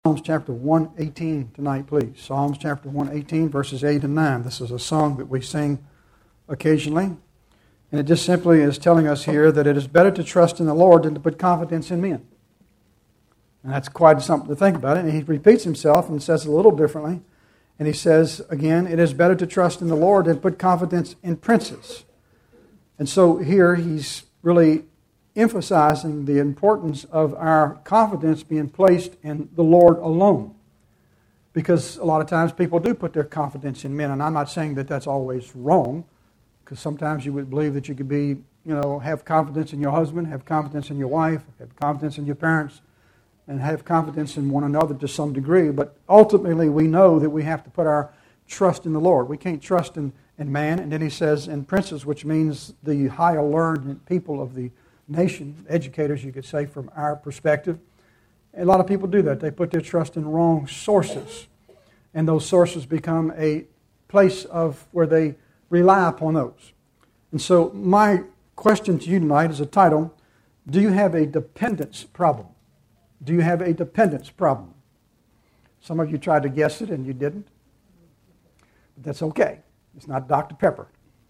Psalms chapter 118 tonight, please. Psalms chapter 118, verses 8 and 9. This is a song that we sing occasionally. And it just simply is telling us here that it is better to trust in the Lord than to put confidence in men. And that's quite something to think about. And he repeats himself and says it a little differently. And he says, again, it is better to trust in the Lord than put confidence in princes. And so here he's really emphasizing the importance of our confidence being placed in the Lord alone. Because a lot of times people do put their confidence in men. And I'm not saying that that's always wrong. Because sometimes you would believe that you could be, have confidence in your husband, have confidence in your wife, have confidence in your parents, and have confidence in one another to some degree. But ultimately we know that we have to put our trust in the Lord. We can't trust in man. And then he says in princes, which means the higher learned people of the nation, educators you could say from our perspective. And a lot of people do that. They put their trust in wrong sources. And those sources become a place of where they rely upon those. And so my question to you tonight is a title, do you have a dependence problem? Do you have a dependence problem? Some of you tried to guess it and you didn't. But that's okay. It's not Dr. Pepper.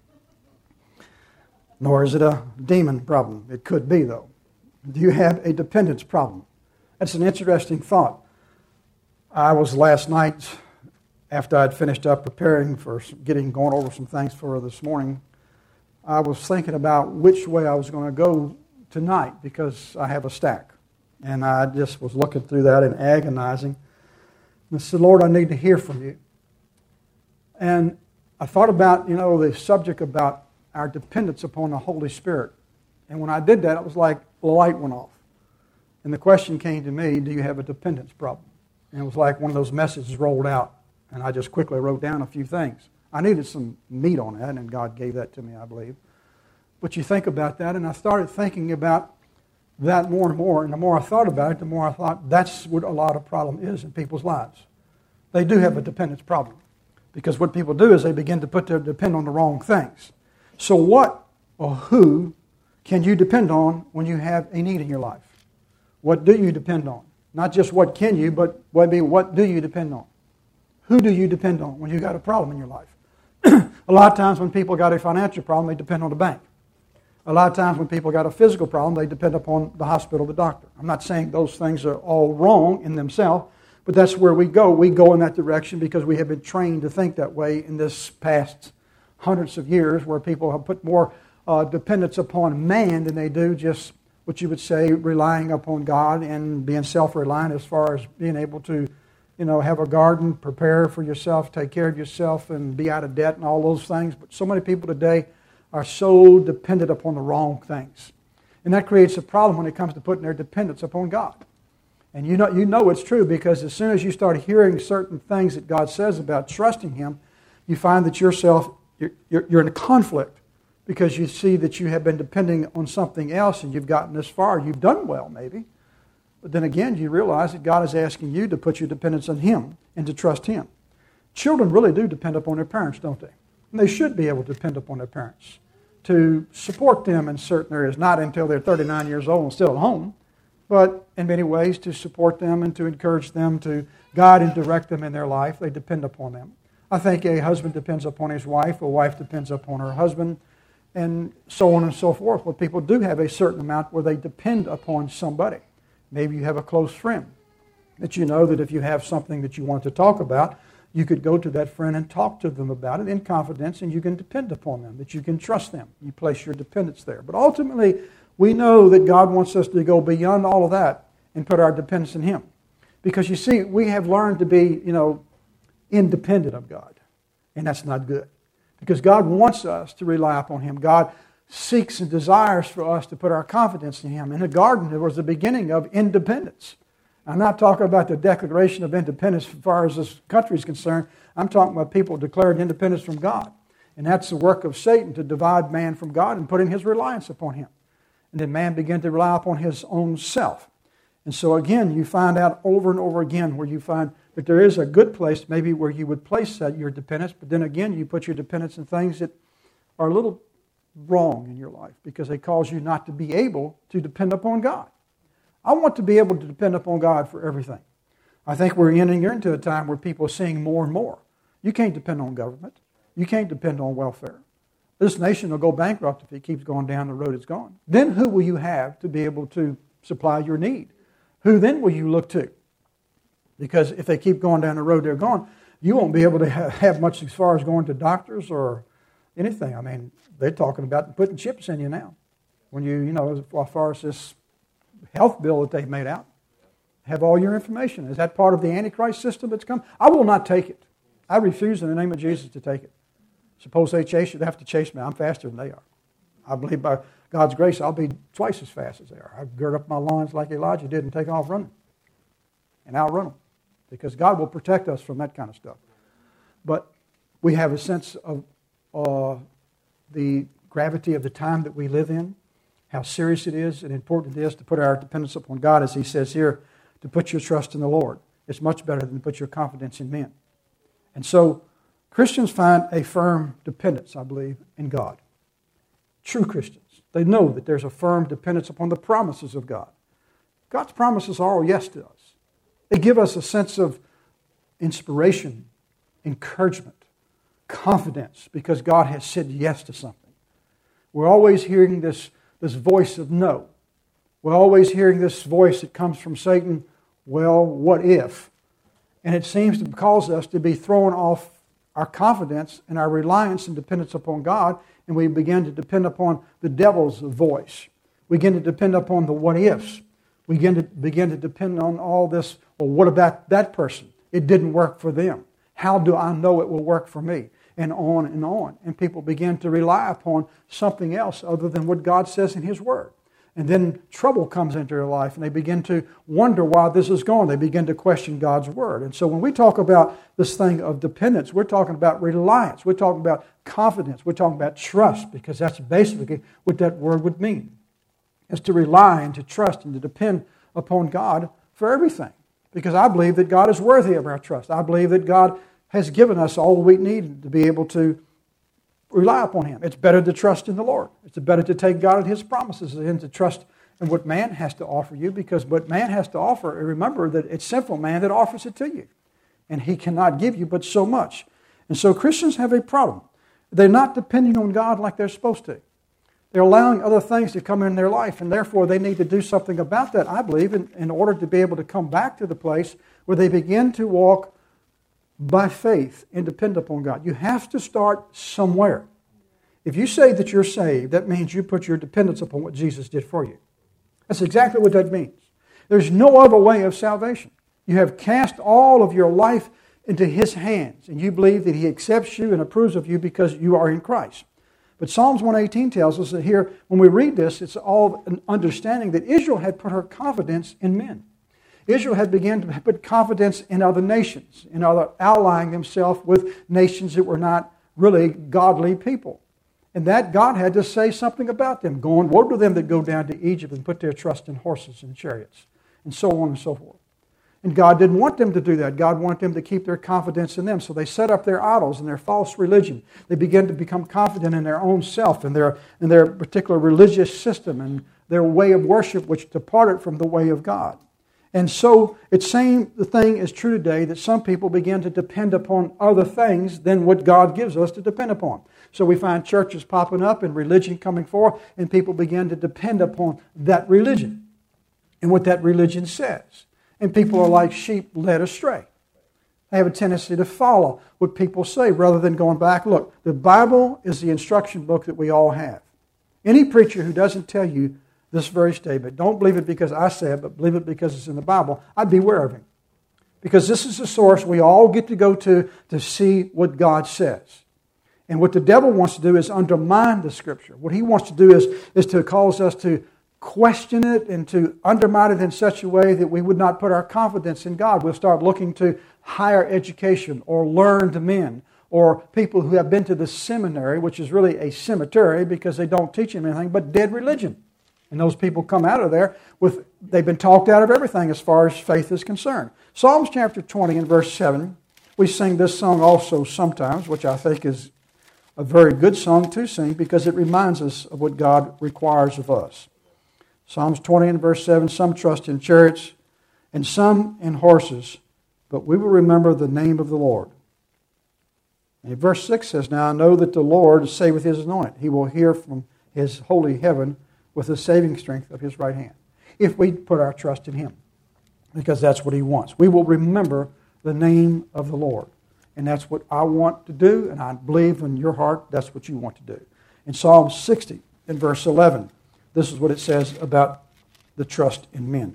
Nor is it a demon problem. It could be, though. Do you have a dependence problem? That's an interesting thought. I was last night, after I'd finished up preparing for going over some things for this morning, I was thinking about which way I was going to go tonight because I have a stack. And I just was looking through that and agonizing. And I said, Lord, I need to hear from you. And I thought about, the subject about our dependence upon the Holy Spirit. And when I did that, it was like the light went off. And the question came to me, do you have a dependence problem? And it was like one of those messages rolled out. And I just quickly wrote down a few things. I needed some meat on that, and God gave that to me, I believe. But you think about that, and I started thinking about that more and more. And the more I thought about it, the more I thought that's what a lot of problem is in people's lives. They do have a dependence problem. Because what people do is they begin to depend on the wrong things. So what or who can you depend on when you have a need in your life? What do you depend on? Not just what can you, but what do you depend on? Who do you depend on when you got a problem in your life? A lot of times when people got a financial problem, they depend on the bank. A lot of times when people got a physical problem, they depend upon the hospital, the doctor. I'm not saying those things are all wrong in themselves, but that's where we go. We go in that direction because we have been trained to think that way in this past hundreds of years, where people have put more dependence upon man than they do just what you would say relying upon God and being self-reliant as far as being able to, have a garden, prepare for yourself, take care of yourself, and be out of debt and all those things. But so many people today are so dependent upon the wrong things. And that creates a problem when it comes to putting their dependence upon God. And you know it's true because as soon as you start hearing certain things that God says about trusting Him, you find that you're in a conflict because you see that you have been depending on something else and you've gotten this far. You've done well, maybe. But then again, you realize that God is asking you to put your dependence on Him and to trust Him. Children really do depend upon their parents, don't they? And they should be able to depend upon their parents to support them in certain areas, not until they're 39 years old and still at home, but in many ways to support them and to encourage them, to guide and direct them in their life. They depend upon them. I think a husband depends upon his wife, a wife depends upon her husband, and so on and so forth. Well, people do have a certain amount where they depend upon somebody. Maybe you have a close friend that you know that if you have something that you want to talk about, you could go to that friend and talk to them about it in confidence, and you can depend upon them, that you can trust them. You place your dependence there. But ultimately, we know that God wants us to go beyond all of that and put our dependence in Him. Because you see, we have learned to be, independent of God. And that's not good. Because God wants us to rely upon Him. God seeks and desires for us to put our confidence in Him. In the garden, there was the beginning of independence. I'm not talking about the Declaration of Independence as far as this country is concerned. I'm talking about people declared independence from God. And that's the work of Satan, to divide man from God and putting his reliance upon Him. And then man began to rely upon his own self. And so again, you find out over and over again where you find that there is a good place maybe where you would place your dependence, but then again you put your dependence in things that are a little wrong in your life because they cause you not to be able to depend upon God. I want to be able to depend upon God for everything. I think we're entering into a time where people are seeing more and more. You can't depend on government. You can't depend on welfare. This nation will go bankrupt if it keeps going down the road it's going. Then who will you have to be able to supply your need? Who then will you look to? Because if they keep going down the road they're going, you won't be able to have much as far as going to doctors or anything. I mean, they're talking about putting chips in you now. When as far as this health bill that they've made out, have all your information. Is that part of the Antichrist system that's come? I will not take it. I refuse in the name of Jesus to take it. Suppose they have to chase me. I'm faster than they are. I believe by God's grace I'll be twice as fast as they are. I gird up my loins like Elijah did and take off running. And outrun them. Because God will protect us from that kind of stuff. But we have a sense of the gravity of the time that we live in, how serious it is and important it is to put our dependence upon God, as he says here, to put your trust in the Lord. It's much better than to put your confidence in men. And so Christians find a firm dependence, I believe, in God. True Christians. They know that there's a firm dependence upon the promises of God. God's promises are all yes to us. They give us a sense of inspiration, encouragement, confidence, because God has said yes to something. We're always hearing this voice of no. We're always hearing this voice that comes from Satan, well, what if? And it seems to cause us to be thrown off our confidence and our reliance and dependence upon God, and we begin to depend upon the devil's voice. We begin to depend upon the what ifs. We begin to depend on all this, well, what about that person? It didn't work for them. How do I know it will work for me? And on and on. And people begin to rely upon something else other than what God says in His Word. And then trouble comes into their life, and they begin to wonder why this is going. They begin to question God's Word. And so when we talk about this thing of dependence, we're talking about reliance. We're talking about confidence. We're talking about trust, because that's basically what that word would mean. Is to rely and to trust and to depend upon God for everything. Because I believe that God is worthy of our trust. I believe that God has given us all we need to be able to rely upon Him. It's better to trust in the Lord. It's better to take God at His promises than to trust in what man has to offer you, because what man has to offer, remember that it's sinful man that offers it to you. And he cannot give you but so much. And so Christians have a problem. They're not depending on God like they're supposed to. They're allowing other things to come in their life, and therefore they need to do something about that, I believe, in order to be able to come back to the place where they begin to walk by faith and depend upon God. You have to start somewhere. If you say that you're saved, that means you put your dependence upon what Jesus did for you. That's exactly what that means. There's no other way of salvation. You have cast all of your life into His hands, and you believe that He accepts you and approves of you because you are in Christ. But Psalms 118 tells us that here, when we read this, it's all an understanding that Israel had put her confidence in men. Israel had begun to put confidence in other nations, in other allying themselves with nations that were not really godly people. And that God had to say something about them. Woe to them that go down to Egypt and put their trust in horses and chariots, and so on and so forth. And God didn't want them to do that. God wanted them to keep their confidence in them. So they set up their idols and their false religion. They began to become confident in their own self and their particular religious system and their way of worship, which departed from the way of God. And so the thing is true today, that some people begin to depend upon other things than what God gives us to depend upon. So we find churches popping up and religion coming forth, and people begin to depend upon that religion and what that religion says. And people are like sheep led astray. They have a tendency to follow what people say rather than going back. Look, the Bible is the instruction book that we all have. Any preacher who doesn't tell you this very statement, don't believe it because I say it, but believe it because it's in the Bible, I'd beware of him. Because this is the source we all get to go to see what God says. And what the devil wants to do is undermine the Scripture. What he wants to do is to cause us to question it and to undermine it in such a way that we would not put our confidence in God. We'll start looking to higher education or learned men or people who have been to the seminary, which is really a cemetery because they don't teach them anything but dead religion. And those people come out of there they've been talked out of everything as far as faith is concerned. Psalms chapter 20 and verse 7, we sing this song also sometimes, which I think is a very good song to sing because it reminds us of what God requires of us. Psalms 20 and verse 7, some trust in chariots and some in horses, but we will remember the name of the Lord. And verse 6 says, Now I know that the Lord saveth his anointed. He will hear from his holy heaven with the saving strength of his right hand, if we put our trust in him, because that's what he wants. We will remember the name of the Lord. And that's what I want to do, and I believe in your heart that's what you want to do. In Psalm 60, in verse 11, this is what it says about the trust in men.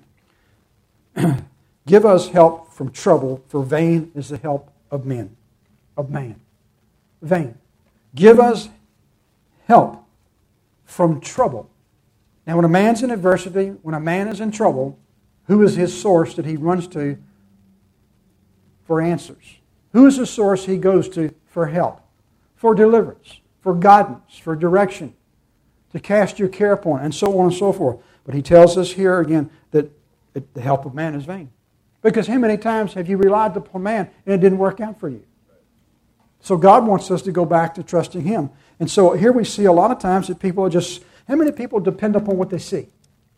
Give us help from trouble, for vain is the help of men, of man. Vain. Give us help from trouble. Now, when a man's in adversity, when a man is in trouble, who is his source that he runs to for answers? Who is the source he goes to for help, for deliverance, for guidance, for direction, to cast your care upon, and so on and so forth. But he tells us here again that the help of man is vain. Because how many times have you relied upon man and it didn't work out for you? So God wants us to go back to trusting him. And so here we see a lot of times that people are just, how many people depend upon what they see?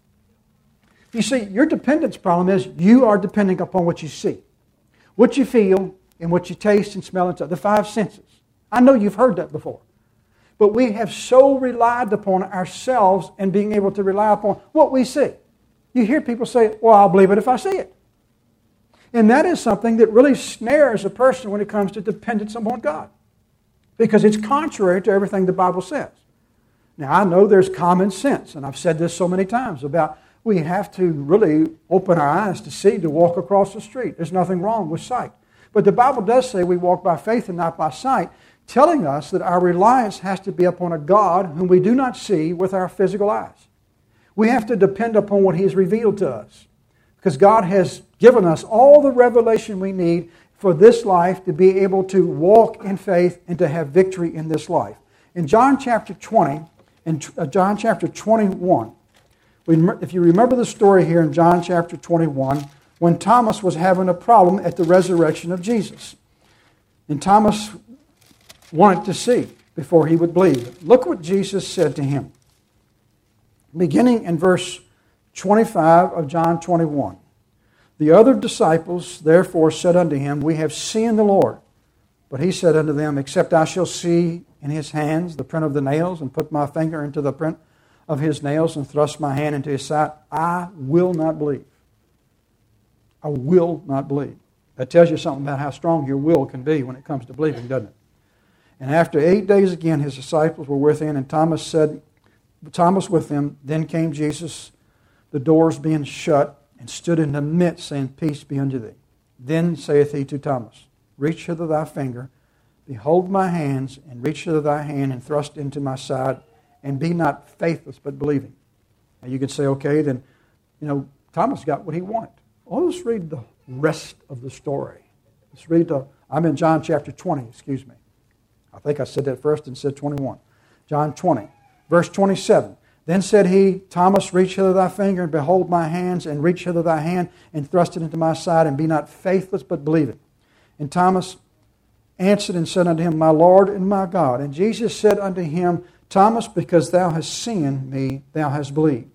You see, your dependence problem is you are depending upon what you see, what you feel, and what you taste and smell and touch, the five senses. I know you've heard that before. But we have so relied upon ourselves and being able to rely upon what we see. You hear people say, well, I'll believe it if I see it. And that is something that really snares a person when it comes to dependence upon God. Because it's contrary to everything the Bible says. Now, I know there's common sense, and I've said this so many times about we have to really open our eyes to see, to walk across the street. There's nothing wrong with sight. But the Bible does say we walk by faith and not by sight, telling us that our reliance has to be upon a God whom we do not see with our physical eyes. We have to depend upon what He has revealed to us. Because God has given us all the revelation we need for this life to be able to walk in faith and to have victory in this life. In John chapter 20 and John chapter 21, if you remember the story here in John chapter 21, when Thomas was having a problem at the resurrection of Jesus. And Thomas wanted to see before he would believe. Look what Jesus said to him. Beginning in verse 25 of John 21. The other disciples therefore said unto him, We have seen the Lord. But he said unto them, Except I shall see in his hands the print of the nails, and put my finger into the print of his nails, and thrust my hand into his side, I will not believe. I will not believe. That tells you something about how strong your will can be when it comes to believing, doesn't it? And after 8 days again, his disciples were within, and Thomas with them. Then came Jesus, the doors being shut, and stood in the midst, saying, Peace be unto thee. Then saith he to Thomas, Reach hither thy finger, behold my hands, and reach hither thy hand, and thrust into my side, and be not faithless, but believing. Now you could say, okay, then, Thomas got what he wanted. Well, let's read the rest of the story. I'm in John chapter 20, excuse me. I think I said that first and said 21. John 20, verse 27. Then said he, Thomas, reach hither thy finger, and behold my hands, and reach hither thy hand, and thrust it into my side, and be not faithless, but believing. And Thomas answered and said unto him, My Lord and my God. And Jesus said unto him, Thomas, because thou hast seen me, thou hast believed.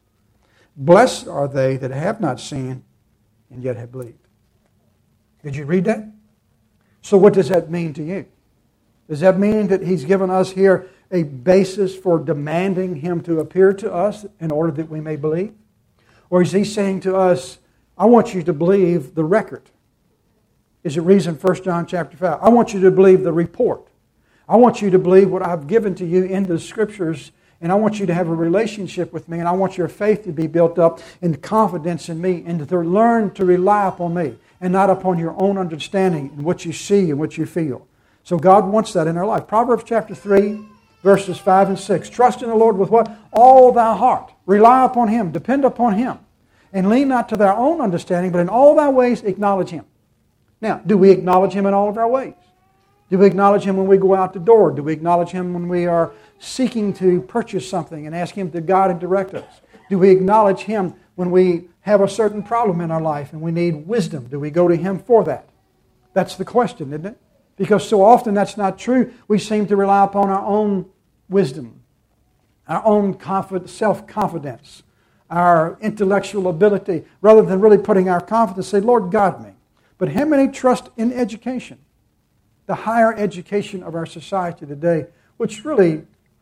Blessed are they that have not seen, and yet have believed. Did you read that? So what does that mean to you? Does that mean that He's given us here a basis for demanding Him to appear to us in order that we may believe? Or is He saying to us, I want you to believe the record? Is it reason 1 John chapter 5? I want you to believe the report. I want you to believe what I've given to you in the Scriptures, and I want you to have a relationship with me, and I want your faith to be built up in confidence in me, and to learn to rely upon me, and not upon your own understanding and what you see and what you feel. So God wants that in our life. Proverbs chapter 3, verses 5 and 6. Trust in the Lord with what? All thy heart. Rely upon Him. Depend upon Him. And lean not to thy own understanding, but in all thy ways acknowledge Him. Now, do we acknowledge Him in all of our ways? Do we acknowledge Him when we go out the door? Do we acknowledge Him when we are seeking to purchase something and ask Him to guide and direct us? Do we acknowledge Him when we have a certain problem in our life and we need wisdom? Do we go to Him for that? That's the question, isn't it? Because so often that's not true. We seem to rely upon our own wisdom, our own self-confidence, our intellectual ability, rather than really putting our confidence, say, Lord, guide me. But how many trust in education? The higher education of our society today, which really,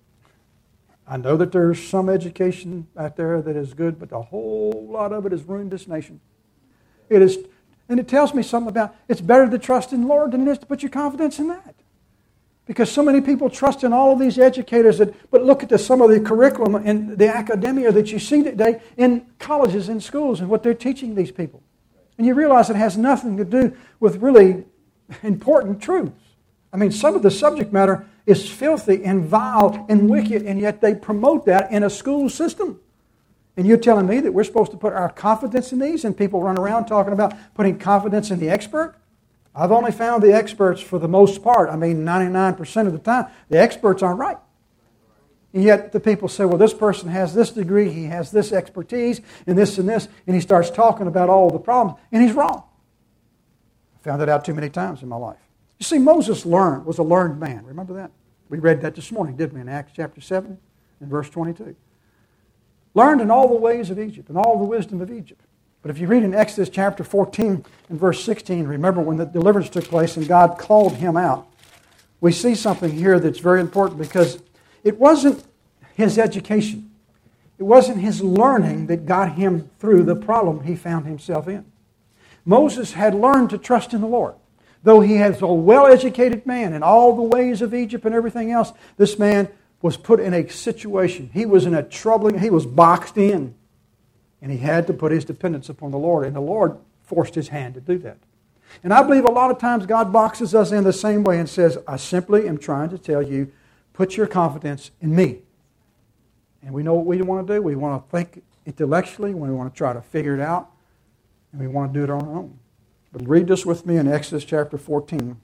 I know that there's some education out there that is good, but a whole lot of it has ruined this nation. It is, and it tells me something about it's better to trust in the Lord than it is to put your confidence in that. Because so many people trust in all of these educators, but look at some of the curriculum and the academia that you see today in colleges and schools and what they're teaching these people. And you realize it has nothing to do with really important truths. I mean, some of the subject matter is filthy and vile and wicked, and yet they promote that in a school system. And you're telling me that we're supposed to put our confidence in these, and people run around talking about putting confidence in the expert? I've only found the experts for the most part, 99% of the time, the experts aren't right. And yet the people say, well, this person has this degree, he has this expertise, and this, and he starts talking about all the problems, and he's wrong. I found that out too many times in my life. You see, Moses was a learned man. Remember that? We read that this morning, didn't we, in Acts chapter 7 and verse 22. Learned in all the ways of Egypt and all the wisdom of Egypt. But if you read in Exodus chapter 14 and verse 16, remember when the deliverance took place and God called him out, we see something here that's very important because it wasn't his education. It wasn't his learning that got him through the problem he found himself in. Moses had learned to trust in the Lord. Though he was a well-educated man in all the ways of Egypt and everything else, this man was put in a situation. He was he was boxed in. And he had to put his dependence upon the Lord. And the Lord forced his hand to do that. And I believe a lot of times God boxes us in the same way and says, I simply am trying to tell you, put your confidence in me. And we know what we want to do. We want to think intellectually. We want to try to figure it out. And we want to do it on our own. But read this with me in Exodus chapter 14.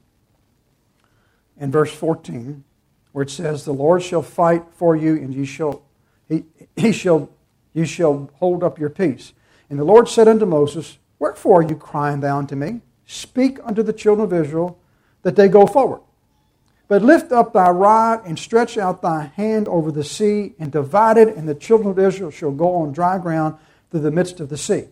In verse 14, where it says, the Lord shall fight for you, and you shall hold up your peace. And the Lord said unto Moses, wherefore are you crying thou unto me? Speak unto the children of Israel that they go forward. But lift up thy rod and stretch out thy hand over the sea and divide it, and the children of Israel shall go on dry ground through the midst of the sea.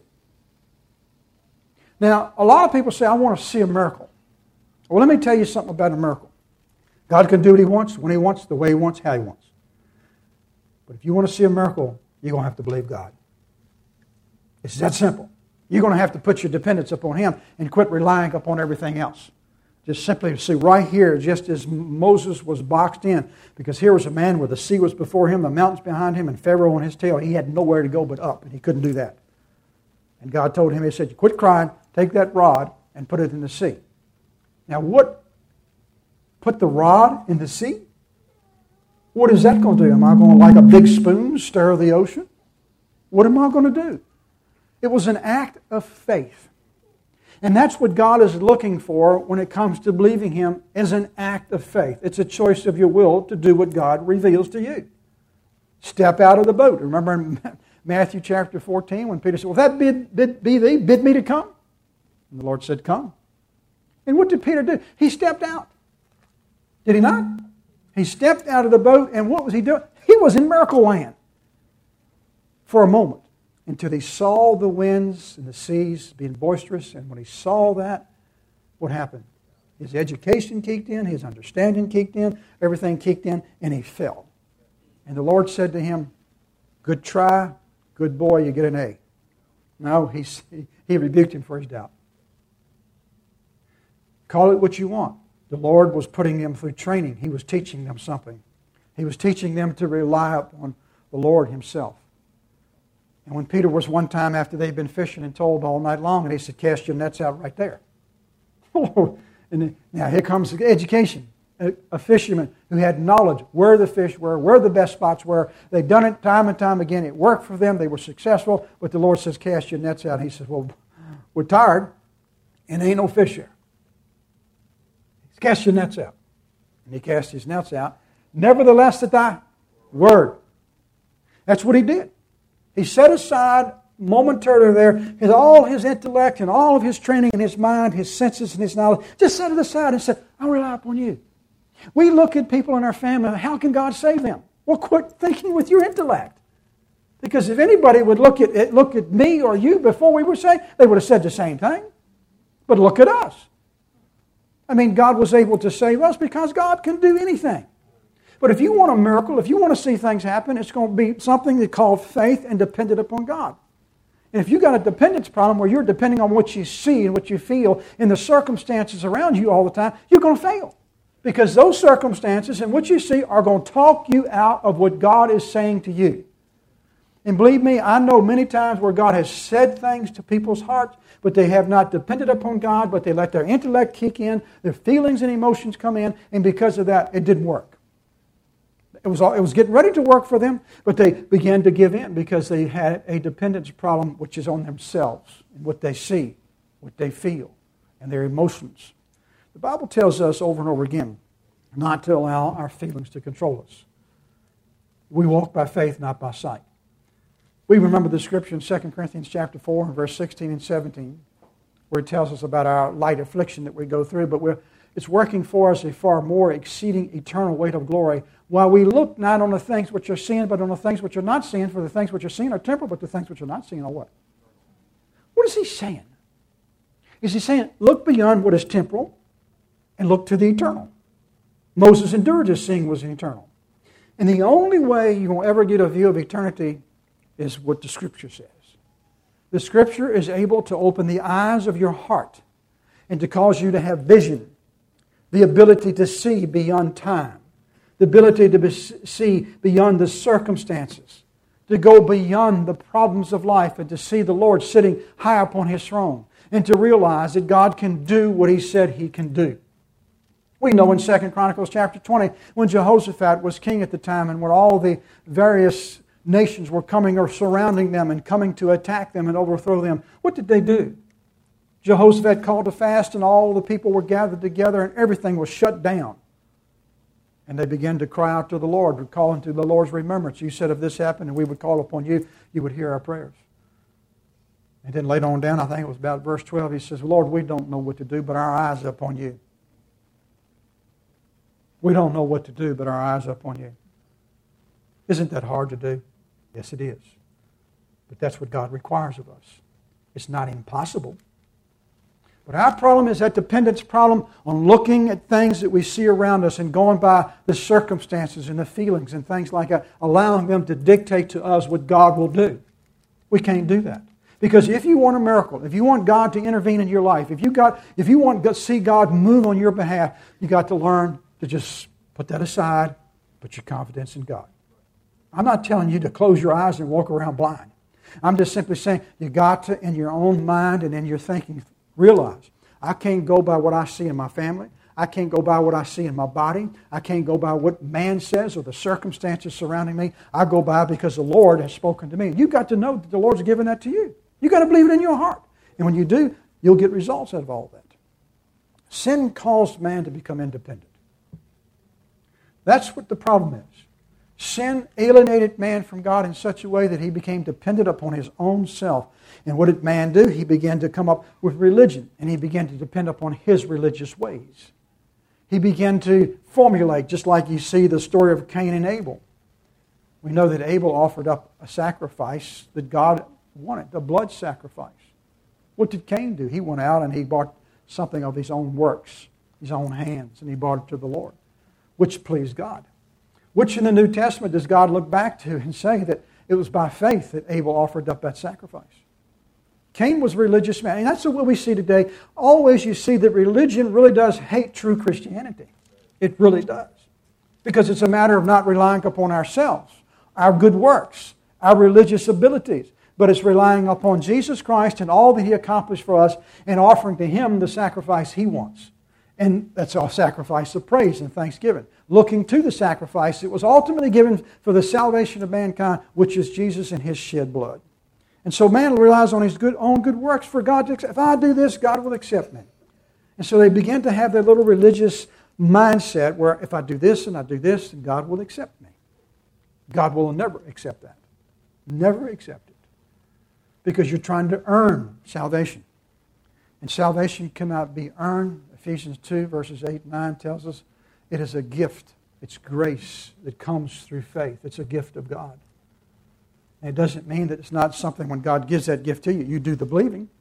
Now, a lot of people say, I want to see a miracle. Well, let me tell you something about a miracle. God can do what He wants, when He wants, the way He wants, how He wants. But if you want to see a miracle, you're going to have to believe God. It's that simple. You're going to have to put your dependence upon Him and quit relying upon everything else. Just simply see right here, just as Moses was boxed in, because here was a man where the sea was before him, the mountains behind him, and Pharaoh on his tail. He had nowhere to go but up, and he couldn't do that. And God told him, He said, quit crying, take that rod and put it in the sea. Now what? Put the rod in the sea? What is that going to do? Am I going to, like a big spoon, stir the ocean? What am I going to do? It was an act of faith. And that's what God is looking for when it comes to believing Him, as an act of faith. It's a choice of your will to do what God reveals to you. Step out of the boat. Remember in Matthew chapter 14 when Peter said, well, if that be thee, bid me to come. And the Lord said, come. And what did Peter do? He stepped out. Did he not? He stepped out of the boat, and what was he doing? He was in miracle land for a moment, until he saw the winds and the seas being boisterous. And when he saw that, what happened? His education kicked in, his understanding kicked in, everything kicked in, and he fell. And the Lord said to him, good try, good boy, you get an A. No, he rebuked him for his doubt. Call it what you want. The Lord was putting them through training. He was teaching them something. He was teaching them to rely upon the Lord Himself. And when Peter was one time after they'd been fishing and told all night long, and he said, cast your nets out right there. And now here comes education. A fisherman who had knowledge where the fish were, where the best spots were. They'd done it time and time again. It worked for them. They were successful. But the Lord says, cast your nets out. He says, well, we're tired and there ain't no fish there. Cast your nets out. And he cast his nets out. Nevertheless, at thy word. That's what he did. He set aside momentarily there all his intellect and all of his training and his mind, his senses and his knowledge. Just set it aside and said, I rely upon you. We look at people in our family, how can God save them? Well, quit thinking with your intellect. Because if anybody would look at me or you before we were saved, they would have said the same thing. But look at us. I mean, God was able to save us because God can do anything. But if you want a miracle, if you want to see things happen, it's going to be something that's called faith and dependent upon God. And if you've got a dependence problem where you're depending on what you see and what you feel in the circumstances around you all the time, you're going to fail. Because those circumstances and what you see are going to talk you out of what God is saying to you. And believe me, I know many times where God has said things to people's hearts, but they have not depended upon God, but they let their intellect kick in, their feelings and emotions come in, and because of that, it didn't work. It was getting ready to work for them, but they began to give in because they had a dependence problem which is on themselves, and what they see, what they feel, and their emotions. The Bible tells us over and over again not to allow our feelings to control us. We walk by faith, not by sight. We remember the scripture in 2 Corinthians chapter 4, verse 16 and 17, where it tells us about our light affliction that we go through, but it's working for us a far more exceeding eternal weight of glory, while we look not on the things which are seen, but on the things which are not seen, for the things which are seen are temporal, but the things which are not seen are what? What is he saying? Is he saying, look beyond what is temporal and look to the eternal? Moses endured this seeing was eternal. And the only way you will ever get a view of eternity is what the Scripture says. The Scripture is able to open the eyes of your heart and to cause you to have vision, the ability to see beyond time, the ability to see beyond the circumstances, to go beyond the problems of life and to see the Lord sitting high upon His throne and to realize that God can do what He said He can do. We know in 2 Chronicles chapter 20, when Jehoshaphat was king at the time and when all the various nations were coming or surrounding them and coming to attack them and overthrow them, what did they do? Jehoshaphat called a fast and all the people were gathered together and everything was shut down. And they began to cry out to the Lord, would call into the Lord's remembrance. You said if this happened and we would call upon you, you would hear our prayers. And then later on down, I think it was about verse 12, he says, Lord, we don't know what to do, but our eyes are upon you. We don't know what to do, but our eyes are upon you. Isn't that hard to do? Yes, it is. But that's what God requires of us. It's not impossible. But our problem is that dependence problem on looking at things that we see around us and going by the circumstances and the feelings and things like that, allowing them to dictate to us what God will do. We can't do that. Because if you want a miracle, if you want God to intervene in your life, if you want to see God move on your behalf, you got to learn to just put that aside, put your confidence in God. I'm not telling you to close your eyes and walk around blind. I'm just simply saying you got to, in your own mind and in your thinking, realize I can't go by what I see in my family. I can't go by what I see in my body. I can't go by what man says or the circumstances surrounding me. I go by because the Lord has spoken to me. You've got to know that the Lord's given that to you. You've got to believe it in your heart. And when you do, you'll get results out of all that. Sin caused man to become independent. That's what the problem is. Sin alienated man from God in such a way that he became dependent upon his own self. And what did man do? He began to come up with religion, and he began to depend upon his religious ways. He began to formulate, just like you see the story of Cain and Abel. We know that Abel offered up a sacrifice that God wanted, a blood sacrifice. What did Cain do? He went out and he bought something of his own works, his own hands, and he brought it to the Lord, which pleased God. Which in the New Testament does God look back to and say that it was by faith that Abel offered up that sacrifice? Cain was a religious man. And that's what we see today. Always you see that religion really does hate true Christianity. It really does. Because it's a matter of not relying upon ourselves, our good works, our religious abilities. But it's relying upon Jesus Christ and all that He accomplished for us and offering to Him the sacrifice He wants. And that's our sacrifice of praise and thanksgiving. Looking to the sacrifice that was ultimately given for the salvation of mankind, which is Jesus and His shed blood. And so man relies on his own good works for God to accept. If I do this, God will accept me. And so they begin to have their little religious mindset where if I do this and I do this, then God will accept me. God will never accept that. Never accept it. Because you're trying to earn salvation. And salvation cannot be earned. Ephesians 2 verses 8 and 9 tells us it is a gift. It's grace that comes through faith. It's a gift of God. And it doesn't mean that it's not something when God gives that gift to you, you do the believing.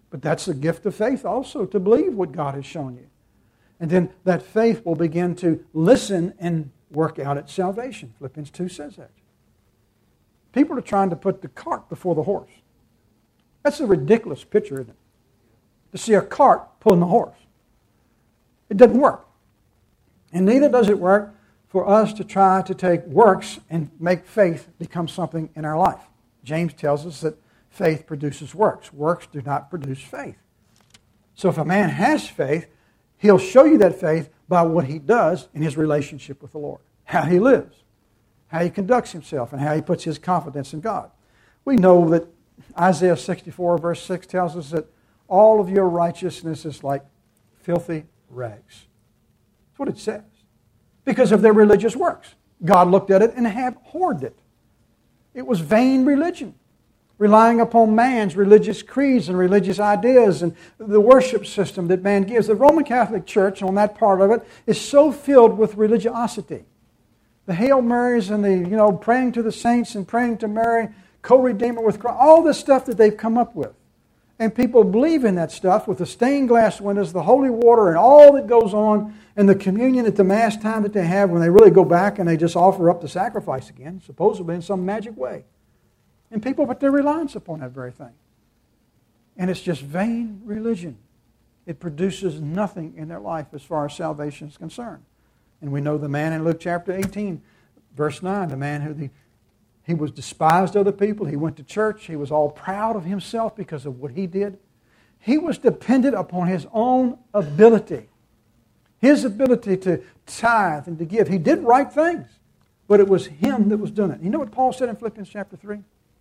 But that's the gift of faith also, to believe what God has shown you. And then that faith will begin to listen and work out its salvation. Philippians 2 says that. People are trying to put the cart before the horse. That's a ridiculous picture, isn't it? To see a cart pulling the horse. It doesn't work. And neither does it work for us to try to take works and make faith become something in our life. James tells us that faith produces works. Works do not produce faith. So if a man has faith, he'll show you that faith by what he does in his relationship with the Lord. How he lives, how he conducts himself, and how he puts his confidence in God. We know that Isaiah 64 verse 6 tells us that all of your righteousness is like filthy rags. That's what it says. Because of their religious works. God looked at it and abhorred it. It was vain religion, relying upon man's religious creeds and religious ideas and the worship system that man gives. The Roman Catholic Church, on that part of it, is so filled with religiosity. The Hail Marys and the, praying to the saints and praying to Mary, co-redeemer with Christ, all this stuff that they've come up with. And people believe in that stuff with the stained glass windows, the holy water, and all that goes on, and the communion at the Mass time that they have when they really go back and they just offer up the sacrifice again, supposedly in some magic way. And people put their reliance upon that very thing. And it's just vain religion. It produces nothing in their life as far as salvation is concerned. And we know the man in Luke chapter 18, verse 9, the man who he was despised of the people. He went to church. He was all proud of himself because of what he did. He was dependent upon his own ability. His ability to tithe and to give. He did right things, but it was him that was doing it. You know what Paul said in Philippians chapter 3?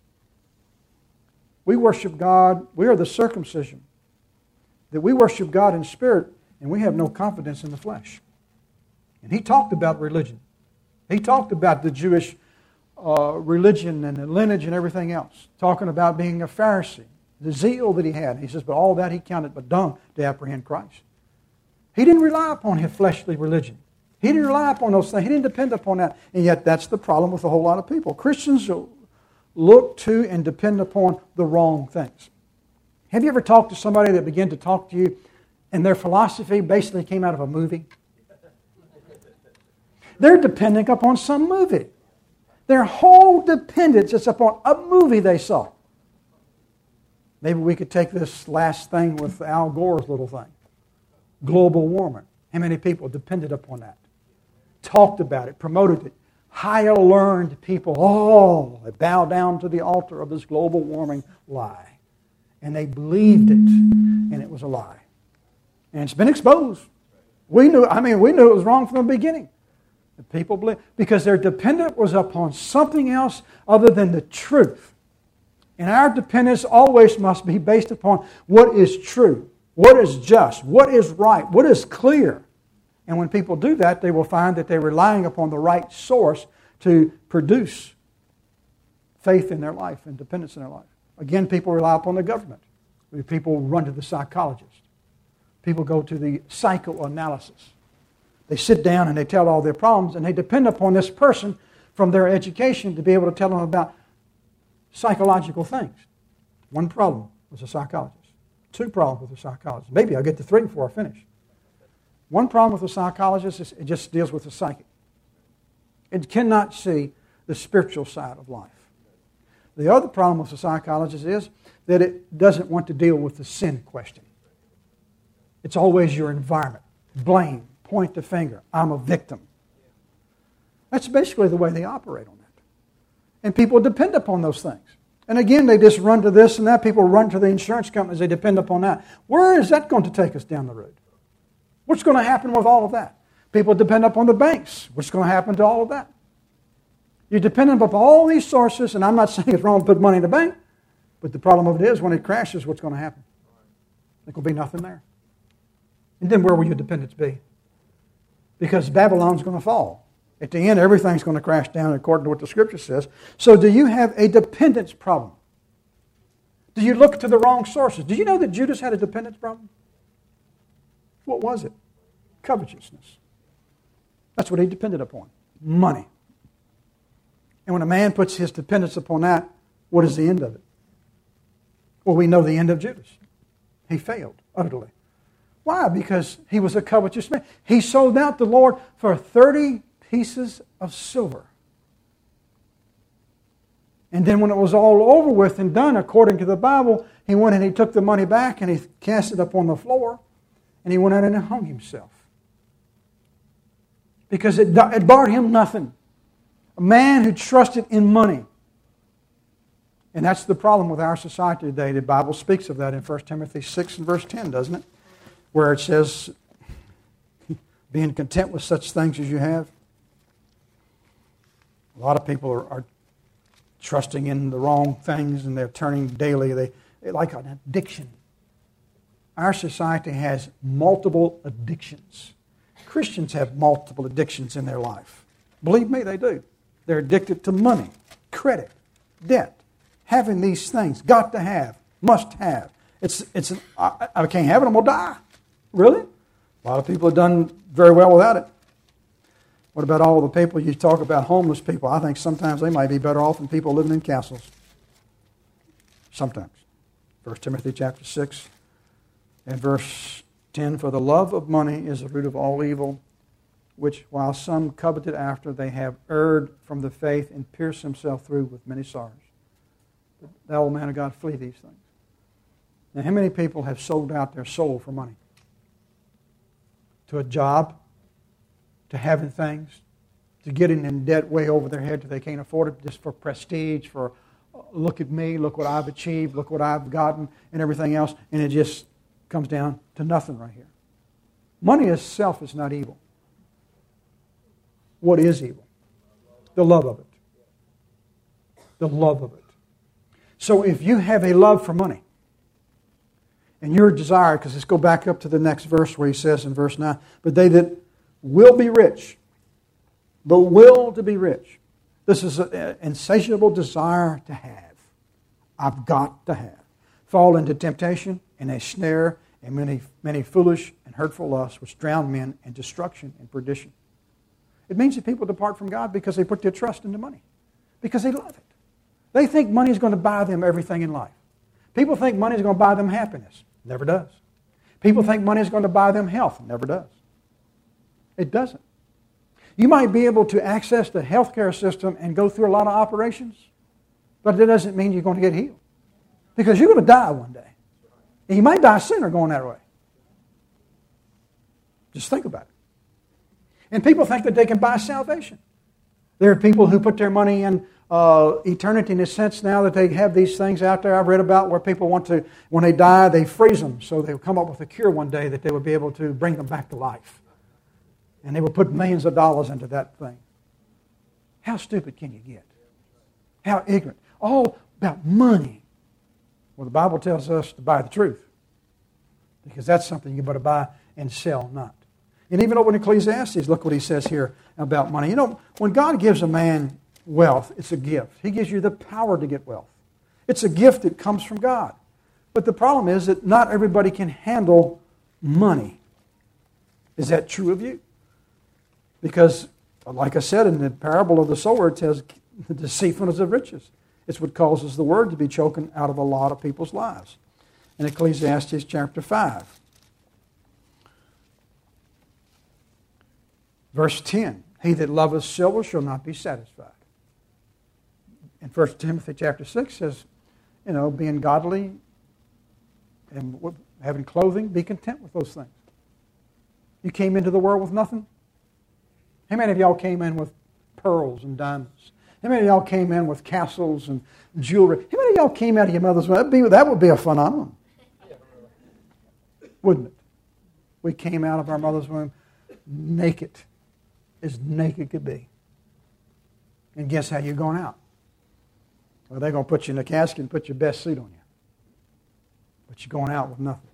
We worship God. We are the circumcision. That we worship God in spirit, and we have no confidence in the flesh. And he talked about religion. He talked about the Jewish religion and the lineage and everything else. Talking about being a Pharisee. The zeal that he had. He says, but all that he counted but dung to apprehend Christ. He didn't rely upon his fleshly religion. He didn't rely upon those things. He didn't depend upon that. And yet that's the problem with a whole lot of people. Christians look to and depend upon the wrong things. Have you ever talked to somebody that began to talk to you and their philosophy basically came out of a movie? They're depending upon some movie. Their whole dependence is upon a movie they saw. Maybe we could take this last thing with Al Gore's little thing. Global warming. How many people depended upon that? Talked about it, promoted it. Higher learned people, they bow down to the altar of this global warming lie. And they believed it, and it was a lie. And it's been exposed. We knew it was wrong from the beginning. The people believe, because their dependence was upon something else other than the truth. And our dependence always must be based upon what is true, what is just, what is right, what is clear. And when people do that, they will find that they're relying upon the right source to produce faith in their life and dependence in their life. Again, people rely upon the government. People run to the psychologist. People go to the psychoanalysis. They sit down and they tell all their problems, and they depend upon this person from their education to be able to tell them about psychological things. One problem with a psychologist. Two problems with a psychologist. Maybe I'll get to three before I finish. One problem with a psychologist is it just deals with the psychic. It cannot see the spiritual side of life. The other problem with a psychologist is that it doesn't want to deal with the sin question. It's always your environment. Blame. Point the finger. I'm a victim. That's basically the way they operate on that. And people depend upon those things. And again, they just run to this and that. People run to the insurance companies. They depend upon that. Where is that going to take us down the road? What's going to happen with all of that? People depend upon the banks. What's going to happen to all of that? You're dependent upon all these sources, and I'm not saying it's wrong to put money in the bank, but the problem of it is when it crashes, what's going to happen? There will be nothing there. And then where will your dependence be? Because Babylon's going to fall. At the end, everything's going to crash down according to what the Scripture says. So do you have a dependence problem? Do you look to the wrong sources? Did you know that Judas had a dependence problem? What was it? Covetousness. That's what he depended upon. Money. And when a man puts his dependence upon that, what is the end of it? Well, we know the end of Judas. he failed utterly. Why? Because he was a covetous man. He sold out the Lord for 30 pieces of silver. And then when it was all over with and done, according to the Bible, he went and he took the money back and he cast it up on the floor and he went out and hung himself. Because it brought him nothing. A man who trusted in money. And that's the problem with our society today. The Bible speaks of that in 1 Timothy 6 and verse 10, doesn't it? Where it says, being content with such things as you have. A lot of people are trusting in the wrong things and they're turning daily. They're like an addiction. Our society has multiple addictions. Christians have multiple addictions in their life. Believe me, they do. They're addicted to money, credit, debt, having these things, got to have, must have. I can't have it, I'm going to die. Really? A lot of people have done very well without it. What about all the people you talk about, homeless people? I think sometimes they might be better off than people living in castles. Sometimes. 1 Timothy chapter 6 and verse 10, for the love of money is the root of all evil, which while some coveted after, they have erred from the faith and pierced themselves through with many sorrows. But thou, O man of God, flee these things. Now, how many people have sold out their soul for money? To a job, to having things, to getting in debt way over their head till they can't afford it, just for prestige, for look at me, look what I've achieved, look what I've gotten, and everything else, and it just comes down to nothing right here. Money itself is not evil. What is evil? The love of it. The love of it. So if you have a love for money, and your desire, because let's go back up to the next verse where he says in verse 9, but they that will be rich, the will to be rich. This is an insatiable desire to have. I've got to have. Fall into temptation and a snare and many foolish and hurtful lusts which drown men in destruction and perdition. It means that people depart from God because they put their trust into money. Because they love it. They think money is going to buy them everything in life. People think money is going to buy them happiness. Never does. People think money is going to buy them health. Never does. It doesn't. You might be able to access the healthcare system and go through a lot of operations, but that doesn't mean you're going to get healed. Because you're going to die one day. And you might die sooner going that way. Just think about it. And people think that they can buy salvation. There are people who put their money in eternity in the sense now that they have these things out there I've read about where people want to, when they die, they freeze them so they'll come up with a cure one day that they will be able to bring them back to life. And they will put millions of dollars into that thing. How stupid can you get? How ignorant. All about money. Well, the Bible tells us to buy the truth. Because that's something you better buy and sell not. And even over in Ecclesiastes, look what he says here about money. You know, when God gives a man wealth, it's a gift. He gives you the power to get wealth. It's a gift that comes from God. But the problem is that not everybody can handle money. Is that true of you? Because, like I said in the parable of the sower, it says the deceitfulness of riches. It's what causes the word to be choken out of a lot of people's lives. In Ecclesiastes chapter 5. Verse 10, he that loveth silver shall not be satisfied. And 1 Timothy chapter 6 says, you know, being godly and having clothing, be content with those things. You came into the world with nothing? How many of y'all came in with pearls and diamonds? How many of y'all came in with castles and jewelry? How many of y'all came out of your mother's womb? That would be a phenomenon. Wouldn't it? We came out of our mother's womb naked. As naked could be. And guess how you're going out? Well, they're going to put you in a casket and put your best suit on you. But you're going out with nothing.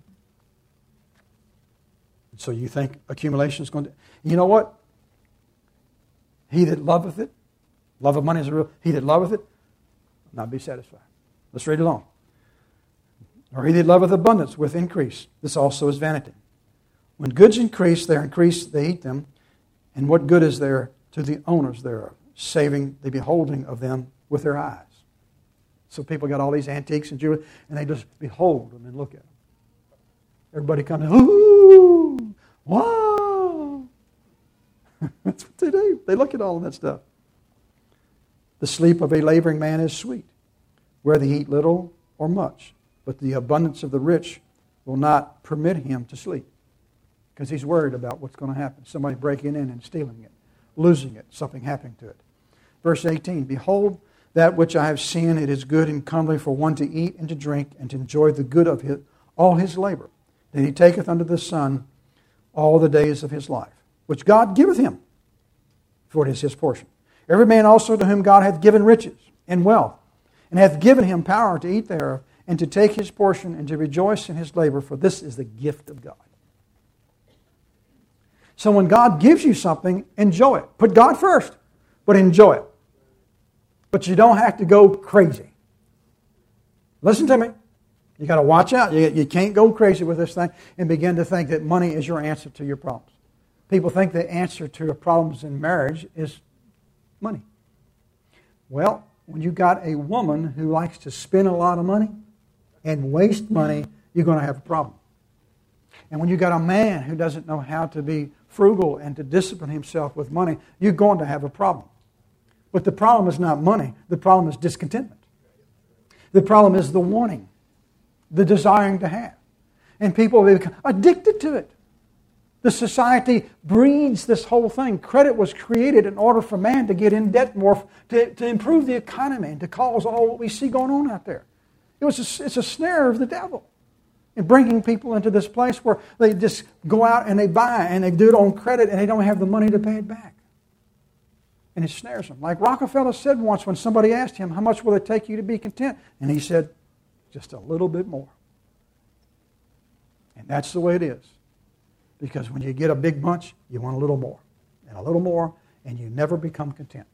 And so you think accumulation is going to... You know what? He that loveth it, love of money is a real... He that loveth it, will not be satisfied. Let's read along. Or he that loveth abundance with increase. This also is vanity. When goods increase, they eat them. And what good is there to the owners thereof, saving the beholding of them with their eyes? So people got all these antiques and jewelry, and they just behold them and look at them. Everybody comes, ooh, wow. That's what they do. They look at all of that stuff. The sleep of a laboring man is sweet, whether he eat little or much. But the abundance of the rich will not permit him to sleep, because he's worried about what's going to happen. Somebody breaking in and stealing it, losing it, something happening to it. Verse 18, behold, that which I have seen, it is good and comely for one to eat and to drink and to enjoy the good of all his labor. Then he taketh under the sun all the days of his life, which God giveth him, for it is his portion. Every man also to whom God hath given riches and wealth, and hath given him power to eat thereof, and to take his portion, and to rejoice in his labor, for this is the gift of God. So when God gives you something, enjoy it. Put God first, but enjoy it. But you don't have to go crazy. Listen to me. You got to watch out. You can't go crazy with this thing and begin to think that money is your answer to your problems. People think the answer to your problems in marriage is money. Well, when you got a woman who likes to spend a lot of money and waste money, you're going to have a problem. And when you got a man who doesn't know how to be frugal and to discipline himself with money, you're going to have a problem. But the problem is not money. The problem is discontentment. The problem is the wanting, the desiring to have. And people become addicted to it. The society breeds this whole thing. Credit was created in order for man to get in debt more, to improve the economy and to cause all what we see going on out there. It's a snare of the devil in bringing people into this place where they just go out and they buy and they do it on credit and they don't have the money to pay it back. And it snares them. Like Rockefeller said once when somebody asked him, how much will it take you to be content? And he said, just a little bit more. And that's the way it is. Because when you get a big bunch, you want a little more. And a little more, and you never become content.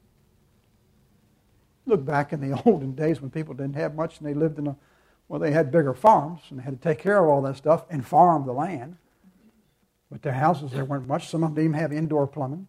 Look back in the olden days when people didn't have much and they lived in they had bigger farms and they had to take care of all that stuff and farm the land. But their houses, there weren't much. Some of them didn't even have indoor plumbing.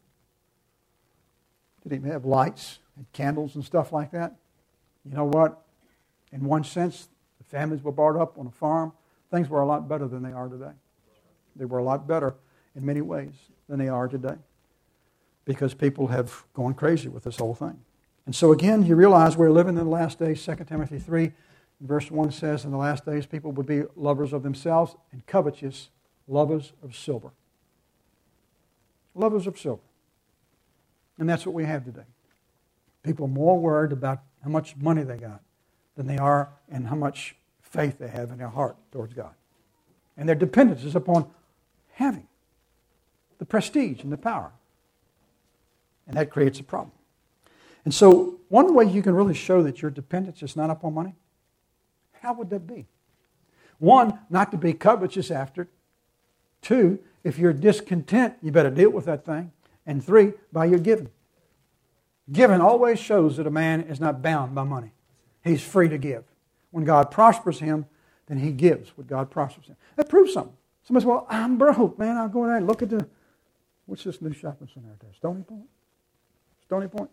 They didn't even have lights and candles and stuff like that. You know what? In one sense, the families were brought up on a farm. Things were a lot better than they are today. They were a lot better in many ways than they are today, because people have gone crazy with this whole thing. And so again, you realize we're living in the last days. 2 Timothy 3, verse 1 says, in the last days people would be lovers of themselves and covetous, lovers of silver. Lovers of silver. And that's what we have today. People are more worried about how much money they got than they are and how much faith they have in their heart towards God. And their dependence is upon having the prestige and the power. And that creates a problem. And so one way you can really show that your dependence is not upon money, how would that be? One, not to be covetous after it. Two, if you're discontent, you better deal with that thing. And three, by your giving. Giving always shows that a man is not bound by money. He's free to give. When God prospers him, then he gives what God prospers him. That proves something. Somebody says, well, I'm broke, man. I'll go in there and look at what's this new shopping center out there? Stony Point? Stony Point?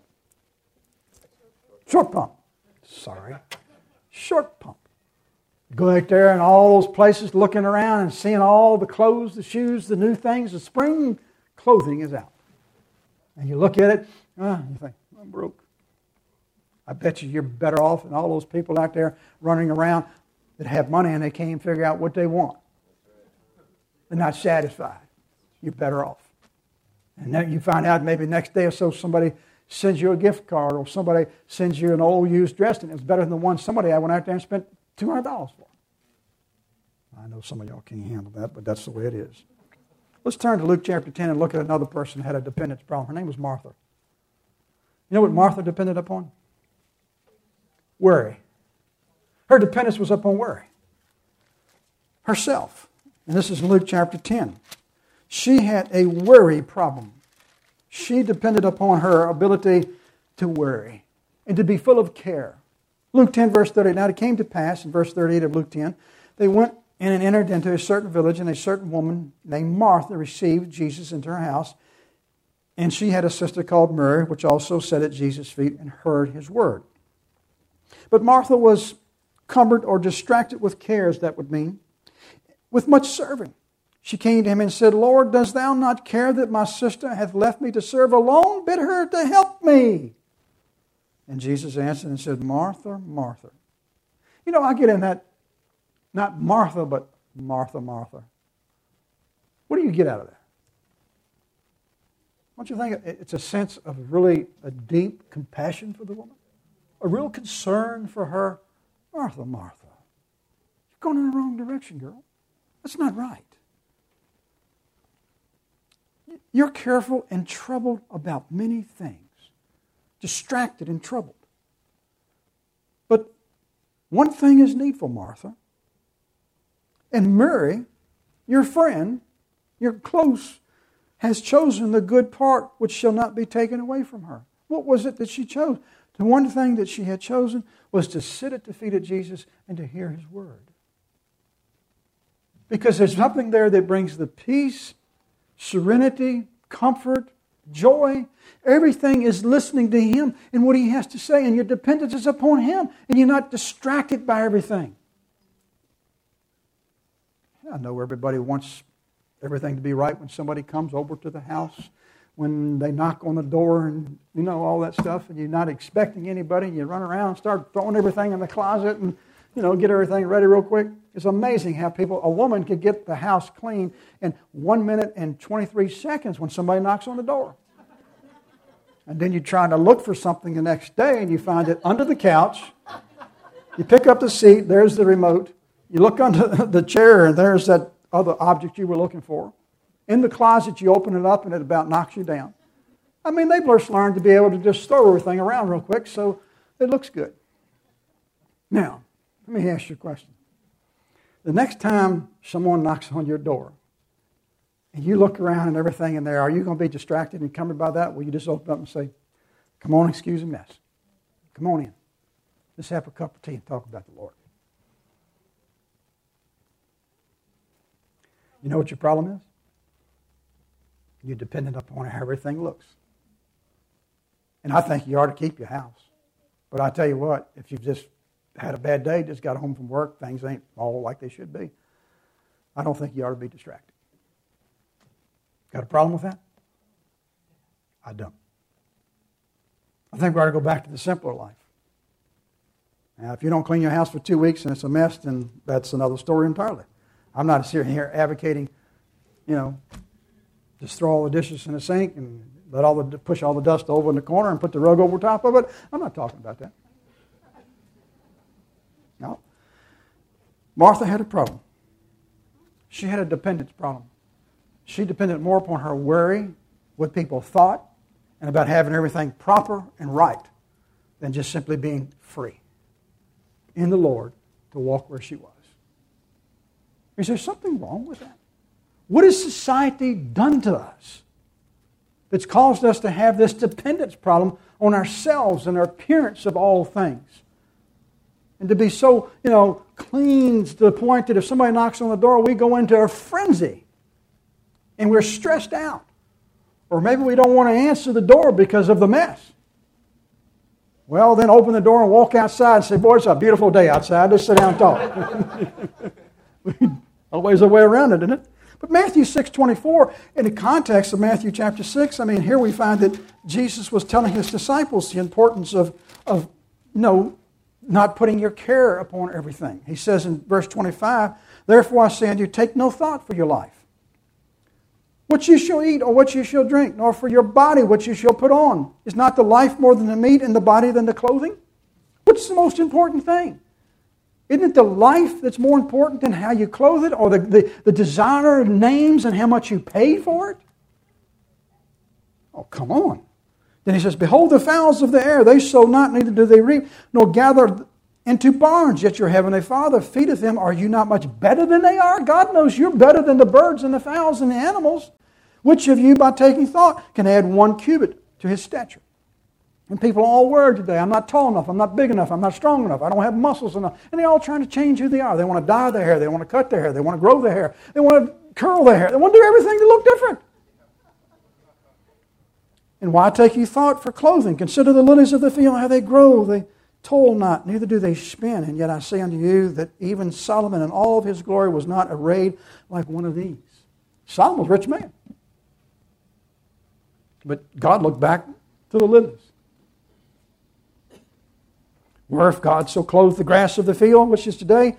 Short Pump. Sorry. Short Pump. Go out there and all those places looking around and seeing all the clothes, the shoes, the new things. The spring clothing is out. And you look at it, you think, I'm broke. I bet you're better off than all those people out there running around that have money and they can't even figure out what they want. They're not satisfied. You're better off. And then you find out maybe next day or so somebody sends you a gift card or somebody sends you an old used dress and it's better than the one somebody I went out there and spent $200 for. I know some of y'all can't handle that, but that's the way it is. Let's turn to Luke chapter 10 and look at another person who had a dependence problem. Her name was Martha. You know what Martha depended upon? Worry. Her dependence was upon worry. Herself. And this is in Luke chapter 10. She had a worry problem. She depended upon her ability to worry and to be full of care. Luke 10, verse 38. Now it came to pass, in verse 38 of Luke 10, they went in and entered into a certain village, and a certain woman named Martha received Jesus into her house. And she had a sister called Mary, which also sat at Jesus' feet and heard his word. But Martha was cumbered or distracted with cares, that would mean. with much serving. She came to him and said, Lord, dost thou not care that my sister hath left me to serve alone? Bid her to help me. And Jesus answered and said, Martha, Martha. You know, I get in that, not Martha, but Martha, Martha. What do you get out of that? Don't you think it's a sense of really a deep compassion for the woman? A real concern for her? Martha, Martha, you're going in the wrong direction, girl. That's not right. You're careful and troubled about many things. Distracted and troubled. But one thing is needful, Martha. And Mary, your friend, your close, has chosen the good part which shall not be taken away from her. What was it that she chose? The one thing that she had chosen was to sit at the feet of Jesus and to hear His word. Because there's something there that brings the peace, serenity, comfort, joy. Everything is listening to Him and what He has to say, and your dependence is upon Him, and you're not distracted by everything. I know everybody wants everything to be right when somebody comes over to the house, when they knock on the door and, you know, all that stuff, and you're not expecting anybody, and you run around and start throwing everything in the closet and, you know, get everything ready real quick. It's amazing how a woman could get the house clean in 1 minute and 23 seconds when somebody knocks on the door. And then you're trying to look for something the next day, and you find it under the couch. You pick up the seat, there's the remote. You look under the chair, and there's that other object you were looking for. In the closet, you open it up, and it about knocks you down. I mean, they've just learned to be able to just throw everything around real quick, so it looks good. Now, let me ask you a question. The next time someone knocks on your door, and you look around and everything in there, are you going to be distracted and encumbered by that? Will you just open up and say, come on, excuse the mess. Come on in. Let's have a cup of tea and talk about the Lord. You know what your problem is? You're dependent upon how everything looks. And I think you ought to keep your house. But I tell you what, if you've just had a bad day, just got home from work, things ain't all like they should be, I don't think you ought to be distracted. Got a problem with that? I don't. I think we ought to go back to the simpler life. Now, if you don't clean your house for 2 weeks and it's a mess, then that's another story entirely. I'm not sitting here advocating, you know, just throw all the dishes in the sink and push all the dust over in the corner and put the rug over top of it. I'm not talking about that. No. Martha had a problem. She had a dependence problem. She depended more upon her worry, what people thought, and about having everything proper and right than just simply being free in the Lord to walk where she was. Is there something wrong with that? What has society done to us that's caused us to have this dependence problem on ourselves and our appearance of all things? And to be so, clean to the point that if somebody knocks on the door, we go into a frenzy. And we're stressed out. Or maybe we don't want to answer the door because of the mess. Well, then open the door and walk outside and say, boy, it's a beautiful day outside. Let's sit down and talk. Always a way around it, isn't it? But Matthew 6:24, in the context of Matthew chapter 6, here we find that Jesus was telling His disciples the importance of not putting your care upon everything. He says in verse 25, therefore I say unto you, take no thought for your life, what you shall eat or what you shall drink, nor for your body what you shall put on. Is not the life more than the meat, and the body than the clothing? What's the most important thing? Isn't it the life that's more important than how you clothe it, or the designer names and how much you paid for it? Oh, come on. Then he says, behold the fowls of the air, they sow not, neither do they reap, nor gather into barns, yet your heavenly Father feedeth them. Are you not much better than they are? God knows you're better than the birds and the fowls and the animals. Which of you, by taking thought, can add 1 cubit to his stature? And people all worry today, I'm not tall enough, I'm not big enough, I'm not strong enough, I don't have muscles enough. And they're all trying to change who they are. They want to dye their hair, they want to cut their hair, they want to grow their hair, they want to curl their hair, they want to do everything to look different. And why take you thought for clothing? Consider the lilies of the field, how they grow. toil not, neither do they spin. And yet I say unto you that even Solomon in all of his glory was not arrayed like one of these. Solomon was a rich man. But God looked back to the lilies. Where if God so clothed the grass of the field, which is today,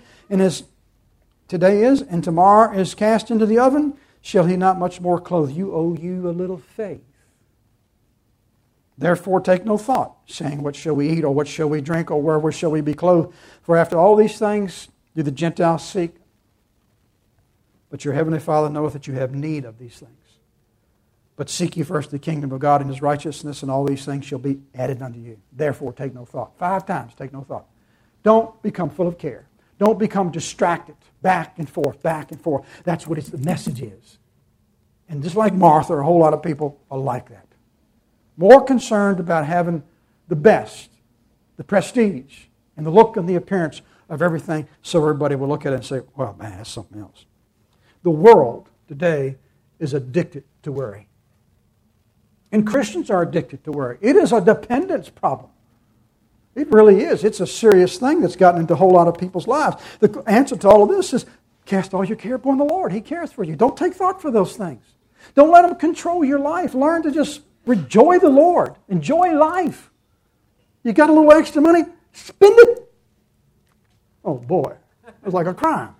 and tomorrow is cast into the oven, shall he not much more clothe you? O you a little faith. Therefore take no thought, saying, what shall we eat, or what shall we drink, or wherewith shall we be clothed? For after all these things do the Gentiles seek. But your heavenly Father knoweth that you have need of these things. But seek ye first the kingdom of God and His righteousness, and all these things shall be added unto you. Therefore take no thought. 5 times, take no thought. Don't become full of care. Don't become distracted, back and forth, back and forth. That's what the message is. And just like Martha, a whole lot of people are like that. More concerned about having the best, the prestige, and the look and the appearance of everything, so everybody will look at it and say, well, man, that's something else. The world today is addicted to worry. And Christians are addicted to worry. It is a dependence problem. It really is. It's a serious thing that's gotten into a whole lot of people's lives. The answer to all of this is cast all your care upon the Lord. He cares for you. Don't take thought for those things. Don't let them control your life. Learn to just enjoy the Lord. Enjoy life. You got a little extra money? Spend it. Oh boy, it's like a crime.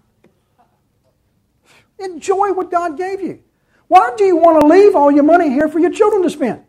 Enjoy what God gave you. Why do you want to leave all your money here for your children to spend?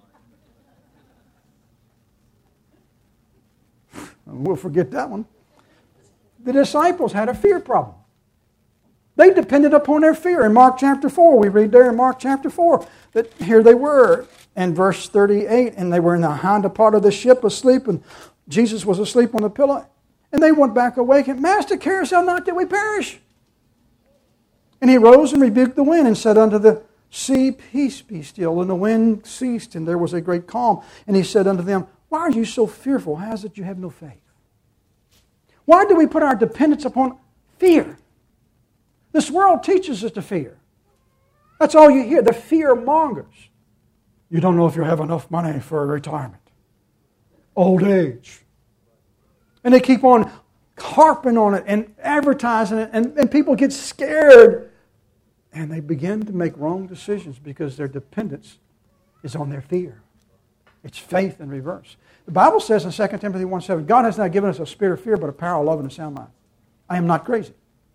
We'll forget that one. The disciples had a fear problem. They depended upon their fear. In Mark chapter 4, we read there in Mark chapter 4 that here they were in verse 38, and they were in the hinder part of the ship asleep, and Jesus was asleep on the pillow, and they went back awake, and Master, carest thou not that we perish? And he rose and rebuked the wind and said unto the sea, peace, be still. And the wind ceased, and there was a great calm. And he said unto them, why are you so fearful? How is it you have no faith? Why do we put our dependence upon fear? This world teaches us to fear. That's all you hear, the fear mongers. You don't know if you'll have enough money for a retirement. Old age. And they keep on harping on it and advertising it, and people get scared. And they begin to make wrong decisions because their dependence is on their fear. It's faith in reverse. The Bible says in 2 Timothy 1:7, God has not given us a spirit of fear, but a power of love and a sound mind. I am not crazy.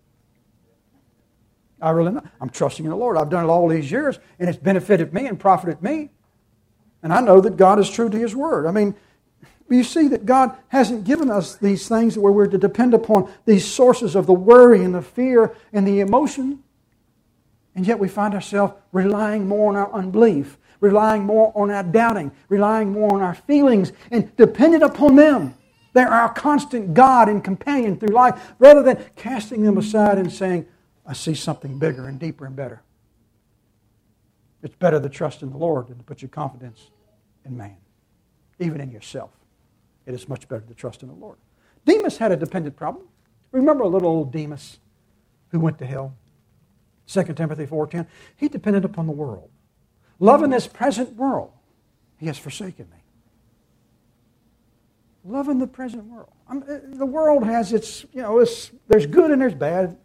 I really not. I'm trusting in the Lord. I've done it all these years, and it's benefited me and profited me. And I know that God is true to His Word. I mean, you see that God hasn't given us these things where we're to depend upon these sources of the worry and the fear and the emotion. And yet we find ourselves relying more on our unbelief, relying more on our doubting, relying more on our feelings, and dependent upon them. They're our constant God and companion through life, rather than casting them aside and saying, I see something bigger and deeper and better. It's better to trust in the Lord than to put your confidence in man, even in yourself. It is much better to trust in the Lord. Demas had a dependent problem. Remember a little old Demas who went to hell? 2 Timothy 4:10. He depended upon the world. Loving this present world, he has forsaken me. Loving the present world. The world has its, there's good and there's bad.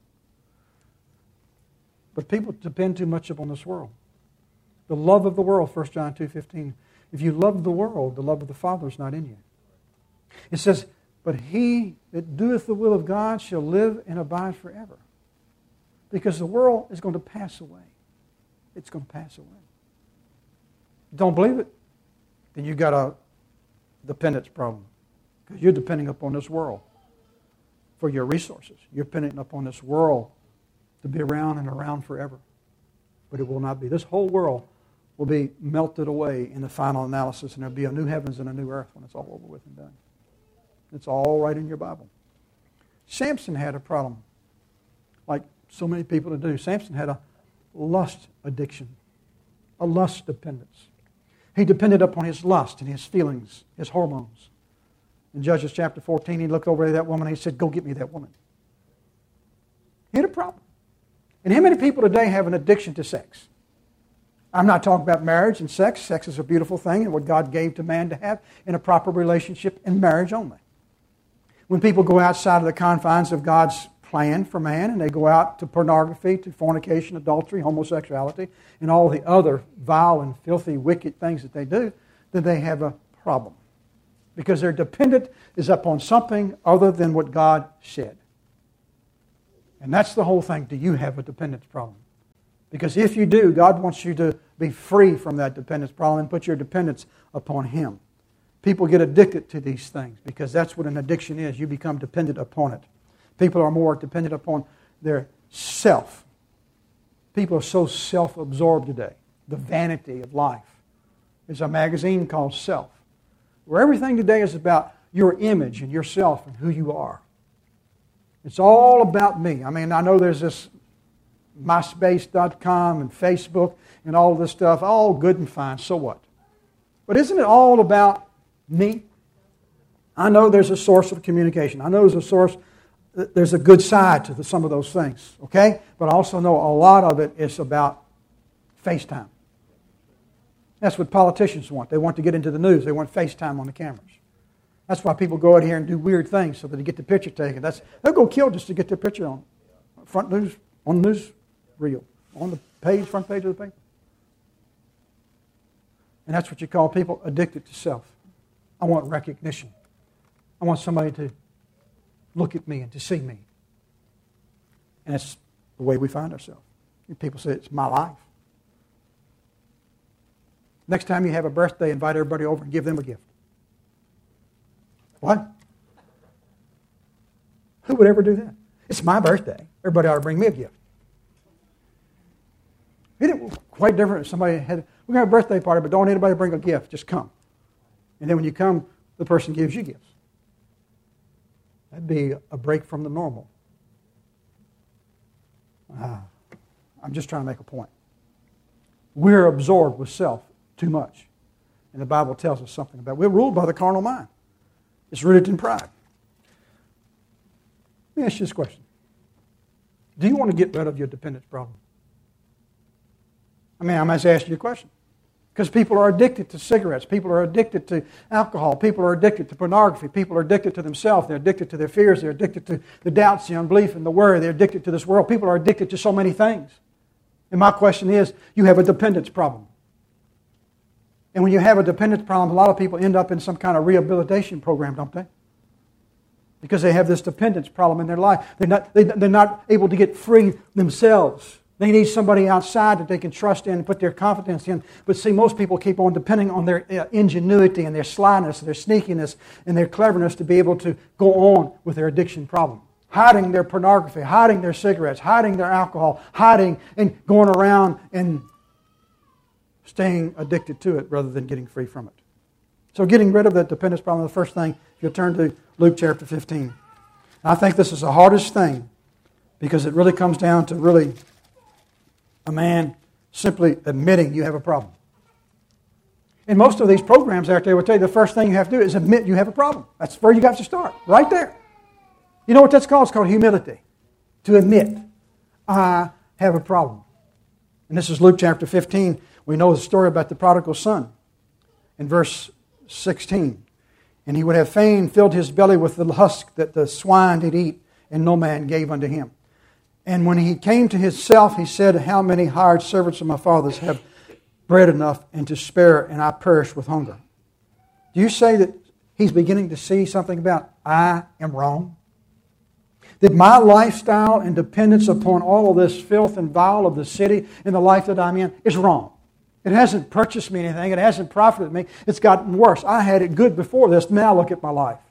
But people depend too much upon this world. The love of the world, 1 John 2:15. If you love the world, the love of the Father is not in you. It says, but he that doeth the will of God shall live and abide forever. Because the world is going to pass away. It's going to pass away. Don't believe it? Then you've got a dependence problem. Because you're depending upon this world for your resources. You're depending upon this world to be around and around forever. But it will not be. This whole world will be melted away in the final analysis, and there'll be a new heavens and a new earth when it's all over with and done. It's all right in your Bible. Samson had a problem, like so many people do. Samson had a lust addiction, a lust dependence. He depended upon his lust and his feelings, his hormones. In Judges chapter 14, he looked over at that woman and he said, go get me that woman. He had a problem. And how many people today have an addiction to sex? I'm not talking about marriage and sex. Sex is a beautiful thing and what God gave to man to have in a proper relationship in marriage only. When people go outside of the confines of God's plan for man and they go out to pornography, to fornication, adultery, homosexuality, and all the other vile and filthy, wicked things that they do, then they have a problem. Because their dependence is upon something other than what God said. And that's the whole thing. Do you have a dependence problem? Because if you do, God wants you to be free from that dependence problem and put your dependence upon Him. People get addicted to these things because that's what an addiction is. You become dependent upon it. People are more dependent upon their self. People are so self-absorbed today. The vanity of life. There's a magazine called Self, where everything today is about your image and yourself and who you are. It's all about me. I mean, I know there's this MySpace.com and Facebook and all this stuff, all good and fine, so what? But isn't it all about me? I know there's a source of communication. I know there's a good side to some of those things, okay? But I also know a lot of it is about FaceTime. That's what politicians want. They want to get into the news. They want FaceTime on the cameras. That's why people go out here and do weird things so that they get the picture taken. They'll go kill just to get their picture on front news, on the news reel, on the page, front page of the paper. And that's what you call people addicted to self. I want recognition. I want somebody to look at me and to see me. And that's the way we find ourselves. People say, it's my life. Next time you have a birthday, invite everybody over and give them a gift. What? Who would ever do that? It's my birthday. Everybody ought to bring me a gift. Isn't it quite different if somebody had, we're going to have a birthday party, but don't anybody bring a gift. Just come. And then when you come, the person gives you gifts. That'd be a break from the normal. I'm just trying to make a point. We're absorbed with self too much. And the Bible tells us something about it. We're ruled by the carnal mind. It's rooted in pride. Let me ask you this question. Do you want to get rid of your dependence problem? I mean, I'm just asking you a question. Because people are addicted to cigarettes. People are addicted to alcohol. People are addicted to pornography. People are addicted to themselves. They're addicted to their fears. They're addicted to the doubts, the unbelief, and the worry. They're addicted to this world. People are addicted to so many things. And my question is, you have a dependence problem. And when you have a dependence problem, a lot of people end up in some kind of rehabilitation program, don't they? Because they have this dependence problem in their life. They're not able to get free themselves. They need somebody outside that they can trust in and put their confidence in. But see, most people keep on depending on their ingenuity and their slyness, their sneakiness, and their cleverness to be able to go on with their addiction problem. Hiding their pornography, hiding their cigarettes, hiding their alcohol, hiding and going around and staying addicted to it rather than getting free from it. So getting rid of that dependence problem, the first thing, if you'll turn to Luke chapter 15. And I think this is the hardest thing because it really comes down to really a man simply admitting you have a problem. In most of these programs out there will tell you the first thing you have to do is admit you have a problem. That's where you got to start, right there. You know what that's called? It's called humility. To admit, I have a problem. And this is Luke chapter 15. We know the story about the prodigal son in verse 16. And he would have fain filled his belly with the husk that the swine did eat, and no man gave unto him. And when he came to himself, he said, how many hired servants of my father's have bread enough and to spare, and I perish with hunger? Do you say that he's beginning to see something about I am wrong? That my lifestyle and dependence upon all of this filth and vile of the city and the life that I'm in is wrong. It hasn't purchased me anything. It hasn't profited me. It's gotten worse. I had it good before this. Now look at my life.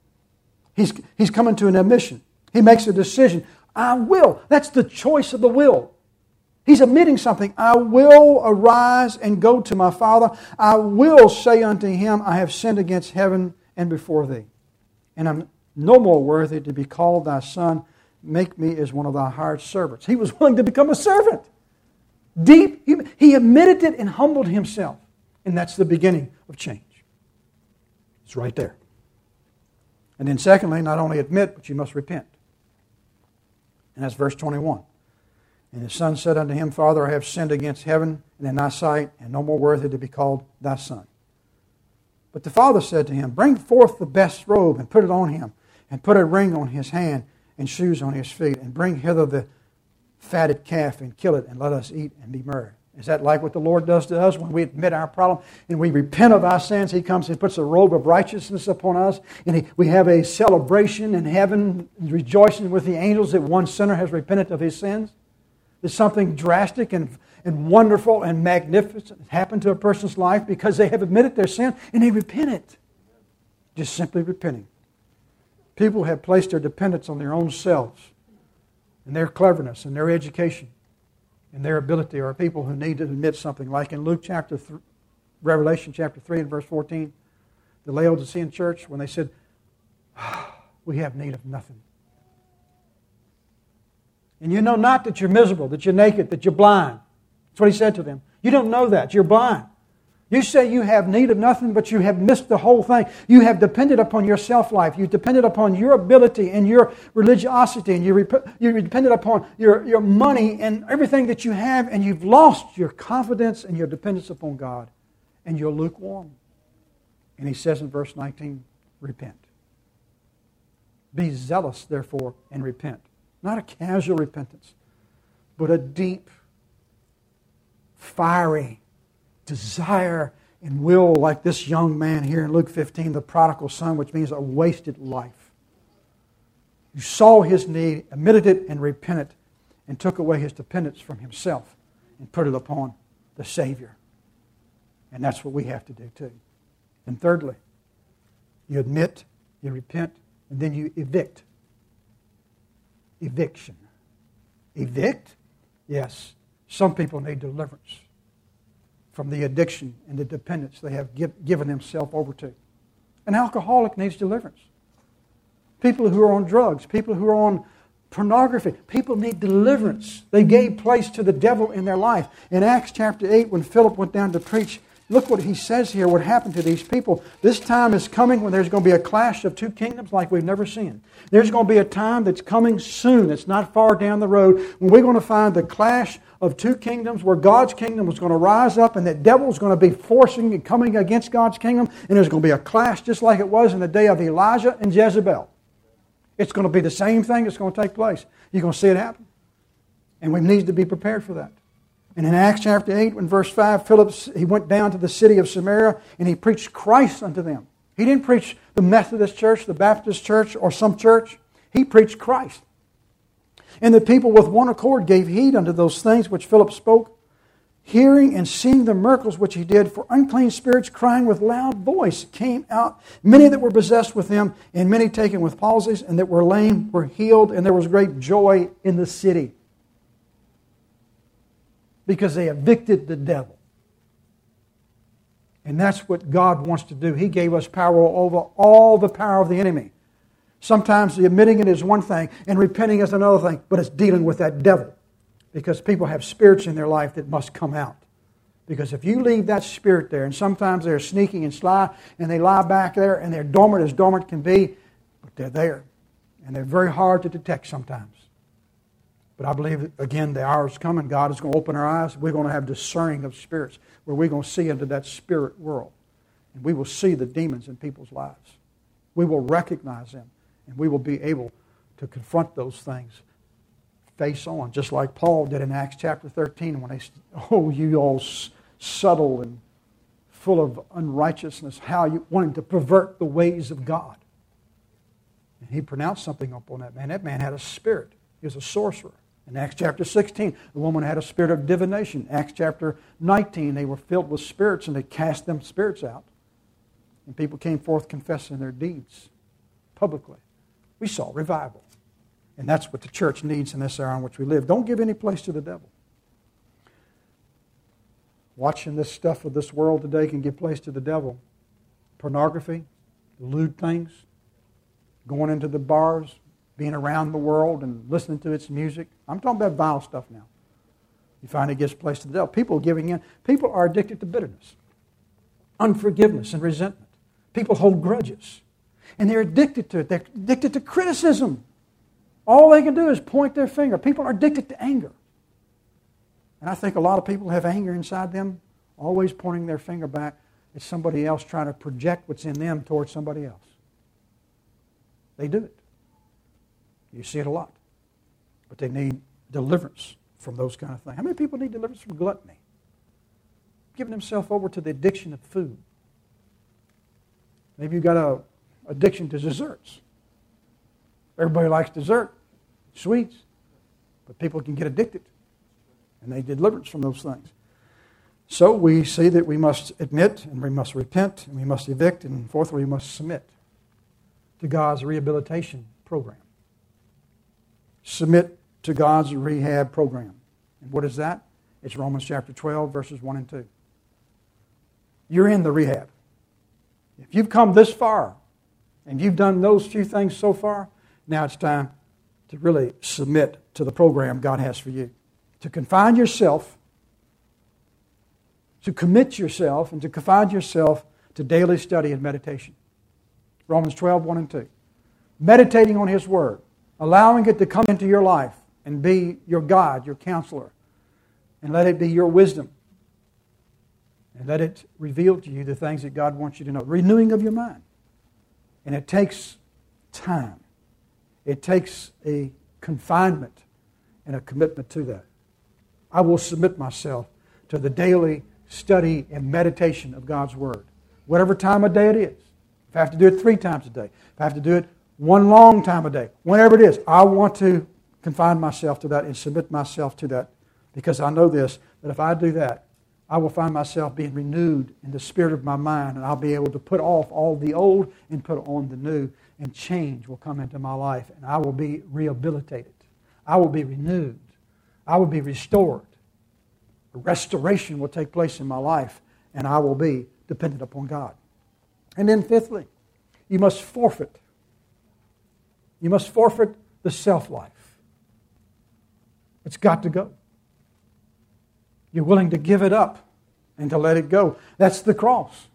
He's coming to an admission. He makes a decision. I will. That's the choice of the will. He's admitting something. I will arise and go to my father. I will say unto him, I have sinned against heaven and before thee. And I'm no more worthy to be called thy son. Make me as one of thy hired servants. He was willing to become a servant. Deep, he admitted it and humbled himself. And that's the beginning of change. It's right there. And then secondly, not only admit, but you must repent. And that's verse 21. And his son said unto him, Father, I have sinned against heaven and in thy sight, and no more worthy to be called thy son. But the father said to him, Bring forth the best robe, and put it on him, and put a ring on his hand, and shoes on his feet, and bring hither the fatted calf, and kill it, and let us eat and be merry. Is that like what the Lord does to us when we admit our problem and we repent of our sins? He comes and puts a robe of righteousness upon us, and we have a celebration in heaven, rejoicing with the angels that one sinner has repented of his sins. There's something drastic and wonderful and magnificent happened to a person's life because they have admitted their sin and they repented. Just simply repenting. People have placed their dependence on their own selves and their cleverness and their education and their ability, or people who need to admit something. Like in Revelation chapter 3 and verse 14, the Laodicean church, when they said, we have need of nothing. And you know not that you're miserable, that you're naked, that you're blind. That's what he said to them. You don't know that. You're blind. You say you have need of nothing, but you have missed the whole thing. You have depended upon your self-life. You depended upon your ability and your religiosity, and you depended upon your money and everything that you have, and you've lost your confidence and your dependence upon God, and you're lukewarm. And he says in verse 19, repent. Be zealous, therefore, and repent. Not a casual repentance, but a deep, fiery desire and will, like this young man here in Luke 15, the prodigal son, which means a wasted life. You saw his need, admitted it, and repented, and took away his dependence from himself and put it upon the Savior. And that's what we have to do too. And thirdly, you admit, you repent, and then you evict. Eviction. Evict? Yes. Some people need deliverance from the addiction and the dependence they have given themselves over to. An alcoholic needs deliverance. People who are on drugs, people who are on pornography, people need deliverance. They gave place to the devil in their life. In Acts chapter 8, when Philip went down to preach, look what he says here, what happened to these people. This time is coming when there's going to be a clash of two kingdoms like we've never seen. There's going to be a time that's coming soon, it's not far down the road, when we're going to find the clash of two kingdoms where God's kingdom is going to rise up and the devil's going to be forcing and coming against God's kingdom, and there's going to be a clash just like it was in the day of Elijah and Jezebel. It's going to be the same thing that's going to take place. You're going to see it happen. And we need to be prepared for that. And in Acts chapter 8, in verse 5, Philip, he went down to the city of Samaria and he preached Christ unto them. He didn't preach the Methodist church, the Baptist church, or some church. He preached Christ. And the people with one accord gave heed unto those things which Philip spoke, hearing and seeing the miracles which he did. For unclean spirits, crying with loud voice, came out, many that were possessed with them, and many taken with palsies, and that were lame were healed, and there was great joy in the city, because they evicted the devil. And that's what God wants to do. He gave us power over all the power of the enemy. Sometimes admitting it is one thing and repenting is another thing, but it's dealing with that devil. Because people have spirits in their life that must come out. Because if you leave that spirit there, and sometimes they're sneaky and sly, and they lie back there, and they're dormant as dormant can be, but they're there. And they're very hard to detect sometimes. But I believe, again, the hour is coming. God is going to open our eyes. We're going to have discerning of spirits, where we're going to see into that spirit world. And we will see the demons in people's lives. We will recognize them. And we will be able to confront those things face on, just like Paul did in Acts chapter 13 when they said, oh, you all subtle and full of unrighteousness, how you wanted to pervert the ways of God. And he pronounced something upon that man. That man had a spirit. He was a sorcerer. In Acts chapter 16, the woman had a spirit of divination. Acts chapter 19, they were filled with spirits and they cast them spirits out. And people came forth confessing their deeds publicly. We saw revival. And that's what the church needs in this era in which we live. Don't give any place to the devil. Watching this stuff of this world today can give place to the devil. Pornography, lewd things, going into the bars, being around the world and listening to its music. I'm talking about vile stuff now. You find it gives place to the devil. People giving in. People are addicted to bitterness, unforgiveness, and resentment. People hold grudges. And they're addicted to it. They're addicted to criticism. All they can do is point their finger. People are addicted to anger. And I think a lot of people have anger inside them, always pointing their finger back at somebody else, trying to project what's in them towards somebody else. They do it. You see it a lot. But they need deliverance from those kind of things. How many people need deliverance from gluttony? Giving themselves over to the addiction of food. Maybe you've got an addiction to desserts. Everybody likes dessert, sweets, but people can get addicted. And they need deliverance from those things. So we see that we must admit, and we must repent, and we must evict, and fourthly, we must submit to God's rehabilitation program. Submit to God's rehab program. And what is that? It's Romans chapter 12, verses 1 and 2. You're in the rehab. If you've come this far, and you've done those few things so far, now it's time to really submit to the program God has for you. To confine yourself, to commit yourself, and to confine yourself to daily study and meditation. Romans 12, 1 and 2. Meditating on His Word, allowing it to come into your life and be your guide, your counselor, and let it be your wisdom. And let it reveal to you the things that God wants you to know. Renewing of your mind. And it takes time. It takes a confinement and a commitment to that. I will submit myself to the daily study and meditation of God's Word. Whatever time of day it is. If I have to do it 3 times a day. If I have to do it 1 long time a day. Whenever it is, I want to confine myself to that and submit myself to that. Because I know this, that if I do that, I will find myself being renewed in the spirit of my mind, and I'll be able to put off all the old and put on the new, and change will come into my life, and I will be rehabilitated. I will be renewed. I will be restored. A restoration will take place in my life, and I will be dependent upon God. And then fifthly, you must forfeit. You must forfeit the self-life. It's got to go. You're willing to give it up and to let it go. That's the cross.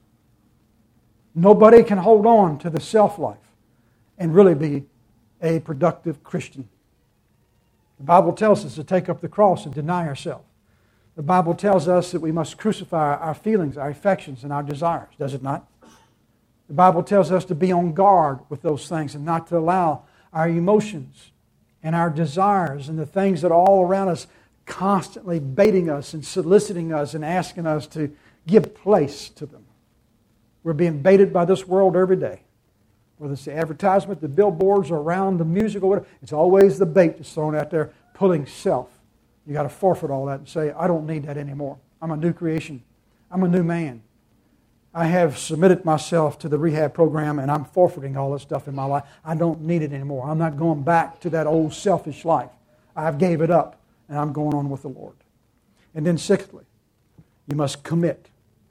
Nobody can hold on to the self-life and really be a productive Christian. The Bible tells us to take up the cross and deny ourselves. The Bible tells us that we must crucify our feelings, our affections, and our desires, does it not? The Bible tells us to be on guard with those things and not to allow our emotions and our desires and the things that are all around us constantly baiting us and soliciting us and asking us to give place to them. We're being baited by this world every day. Whether it's the advertisement, the billboards, or around the music or whatever, it's always the bait that's thrown out there, pulling self. You got to forfeit all that and say, I don't need that anymore. I'm a new creation. I'm a new man. I have submitted myself to the rehab program and I'm forfeiting all this stuff in my life. I don't need it anymore. I'm not going back to that old selfish life. I've gave it up. And I'm going on with the Lord. And then sixthly, you must commit.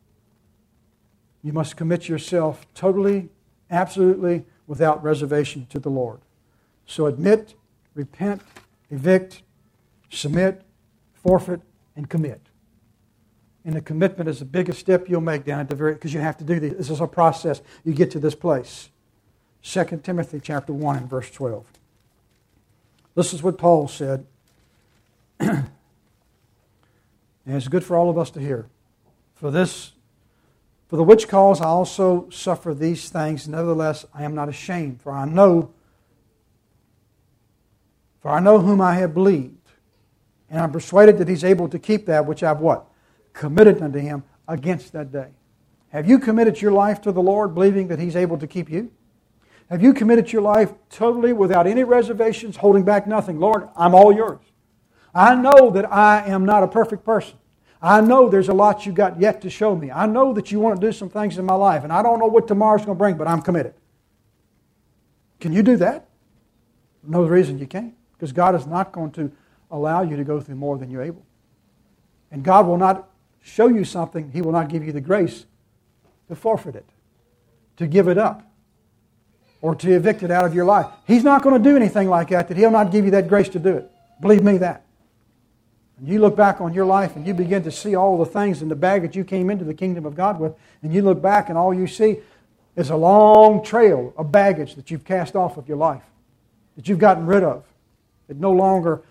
You must commit yourself totally, absolutely, without reservation to the Lord. So admit, repent, evict, submit, forfeit, and commit. And the commitment is the biggest step you'll make down at the very, because you have to do this. This is a process. You get to this place. 2 Timothy chapter 1 and verse 12. This is what Paul said. And it's good for all of us to hear. For the which cause I also suffer these things, nevertheless I am not ashamed, for I know whom I have believed, and I'm persuaded that He's able to keep that which I've what? Committed unto Him against that day. Have you committed your life to the Lord, believing that He's able to keep you? Have you committed your life totally without any reservations, holding back nothing? Lord, I'm all yours. I know that I am not a perfect person. I know there's a lot you got yet to show me. I know that you want to do some things in my life, and I don't know what tomorrow's going to bring, but I'm committed. Can you do that? No reason you can't, because God is not going to allow you to go through more than you're able. And God will not show you something. He will not give you the grace to forfeit it, to give it up, or to evict it out of your life. He's not going to do anything like that He'll not give you that grace to do it. Believe me that. And you look back on your life and you begin to see all the things in the baggage you came into the kingdom of God with, and you look back and all you see is a long trail of baggage that you've cast off of your life, that you've gotten rid of. It no longer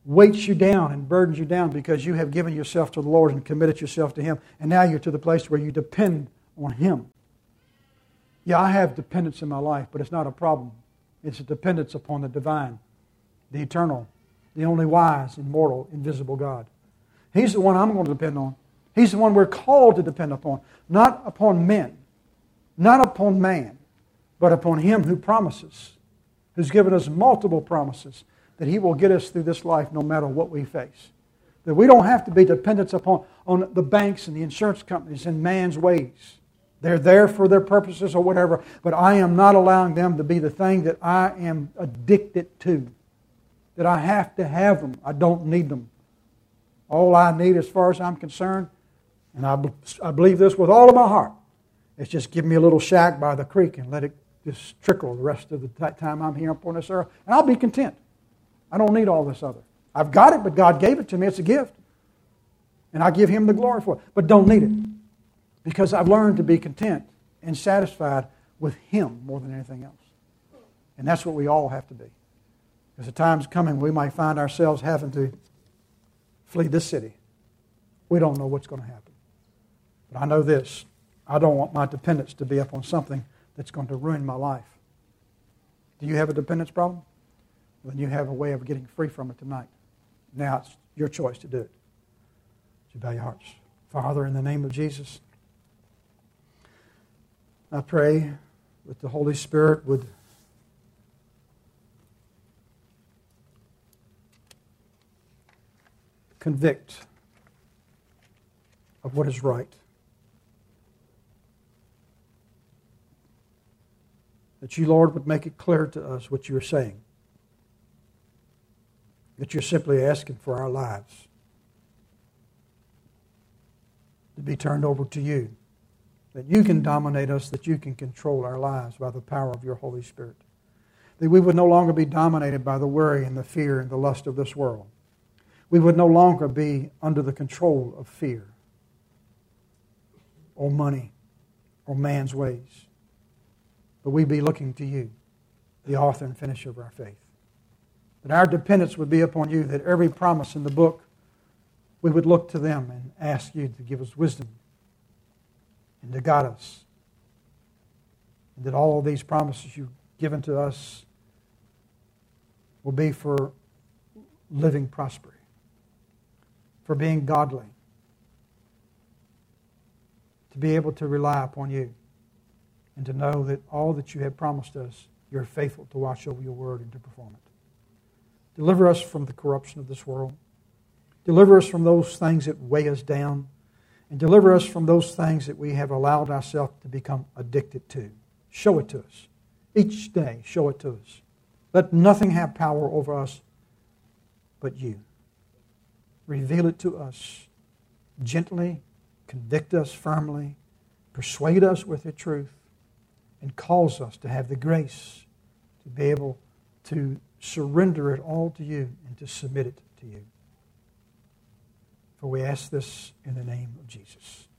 weights you down and burdens you down because you have given yourself to the Lord and committed yourself to Him, and now you're to the place where you depend on Him. Yeah, I have dependence in my life, but it's not a problem. It's a dependence upon the divine, the eternal, the only wise, immortal, invisible God. He's the one I'm going to depend on. He's the one we're called to depend upon, not upon men, not upon man, but upon Him who promises, who's given us multiple promises that He will get us through this life no matter what we face. That we don't have to be dependent upon the banks and the insurance companies and man's ways. They're there for their purposes or whatever, but I am not allowing them to be the thing that I am addicted to, that I have to have them. I don't need them. All I need as far as I'm concerned, and I believe this with all of my heart, is just give me a little shack by the creek and let it just trickle the rest of the time I'm here upon this earth, and I'll be content. I don't need all this other. I've got it, but God gave it to me. It's a gift. And I give Him the glory for it, but don't need it. Because I've learned to be content and satisfied with Him more than anything else. And that's what we all have to be. Because the time's coming we might find ourselves having to flee this city. We don't know what's going to happen. But I know this. I don't want my dependence to be upon something that's going to ruin my life. Do you have a dependence problem? Then you have a way of getting free from it tonight. Now it's your choice to do it. So bow your hearts. Father, in the name of Jesus, I pray that the Holy Spirit would convict of what is right. That you, Lord, would make it clear to us what you are saying. That you're simply asking for our lives to be turned over to you. That you can dominate us, that you can control our lives by the power of your Holy Spirit. That we would no longer be dominated by the worry and the fear and the lust of this world. We would no longer be under the control of fear or money or man's ways. But we'd be looking to you, the author and finisher of our faith. That our dependence would be upon you, that every promise in the book, we would look to them and ask you to give us wisdom and to guide us. And that all of these promises you've given to us will be for living prosperity, for being godly, to be able to rely upon you, and to know that all that you have promised us, you're faithful to watch over your word and to perform it. Deliver us from the corruption of this world. Deliver us from those things that weigh us down. And deliver us from those things that we have allowed ourselves to become addicted to. Show it to us. Each day, show it to us. Let nothing have power over us but you. Reveal it to us gently, convict us firmly, persuade us with the truth, and cause us to have the grace to be able to surrender it all to you and to submit it to you. For we ask this in the name of Jesus.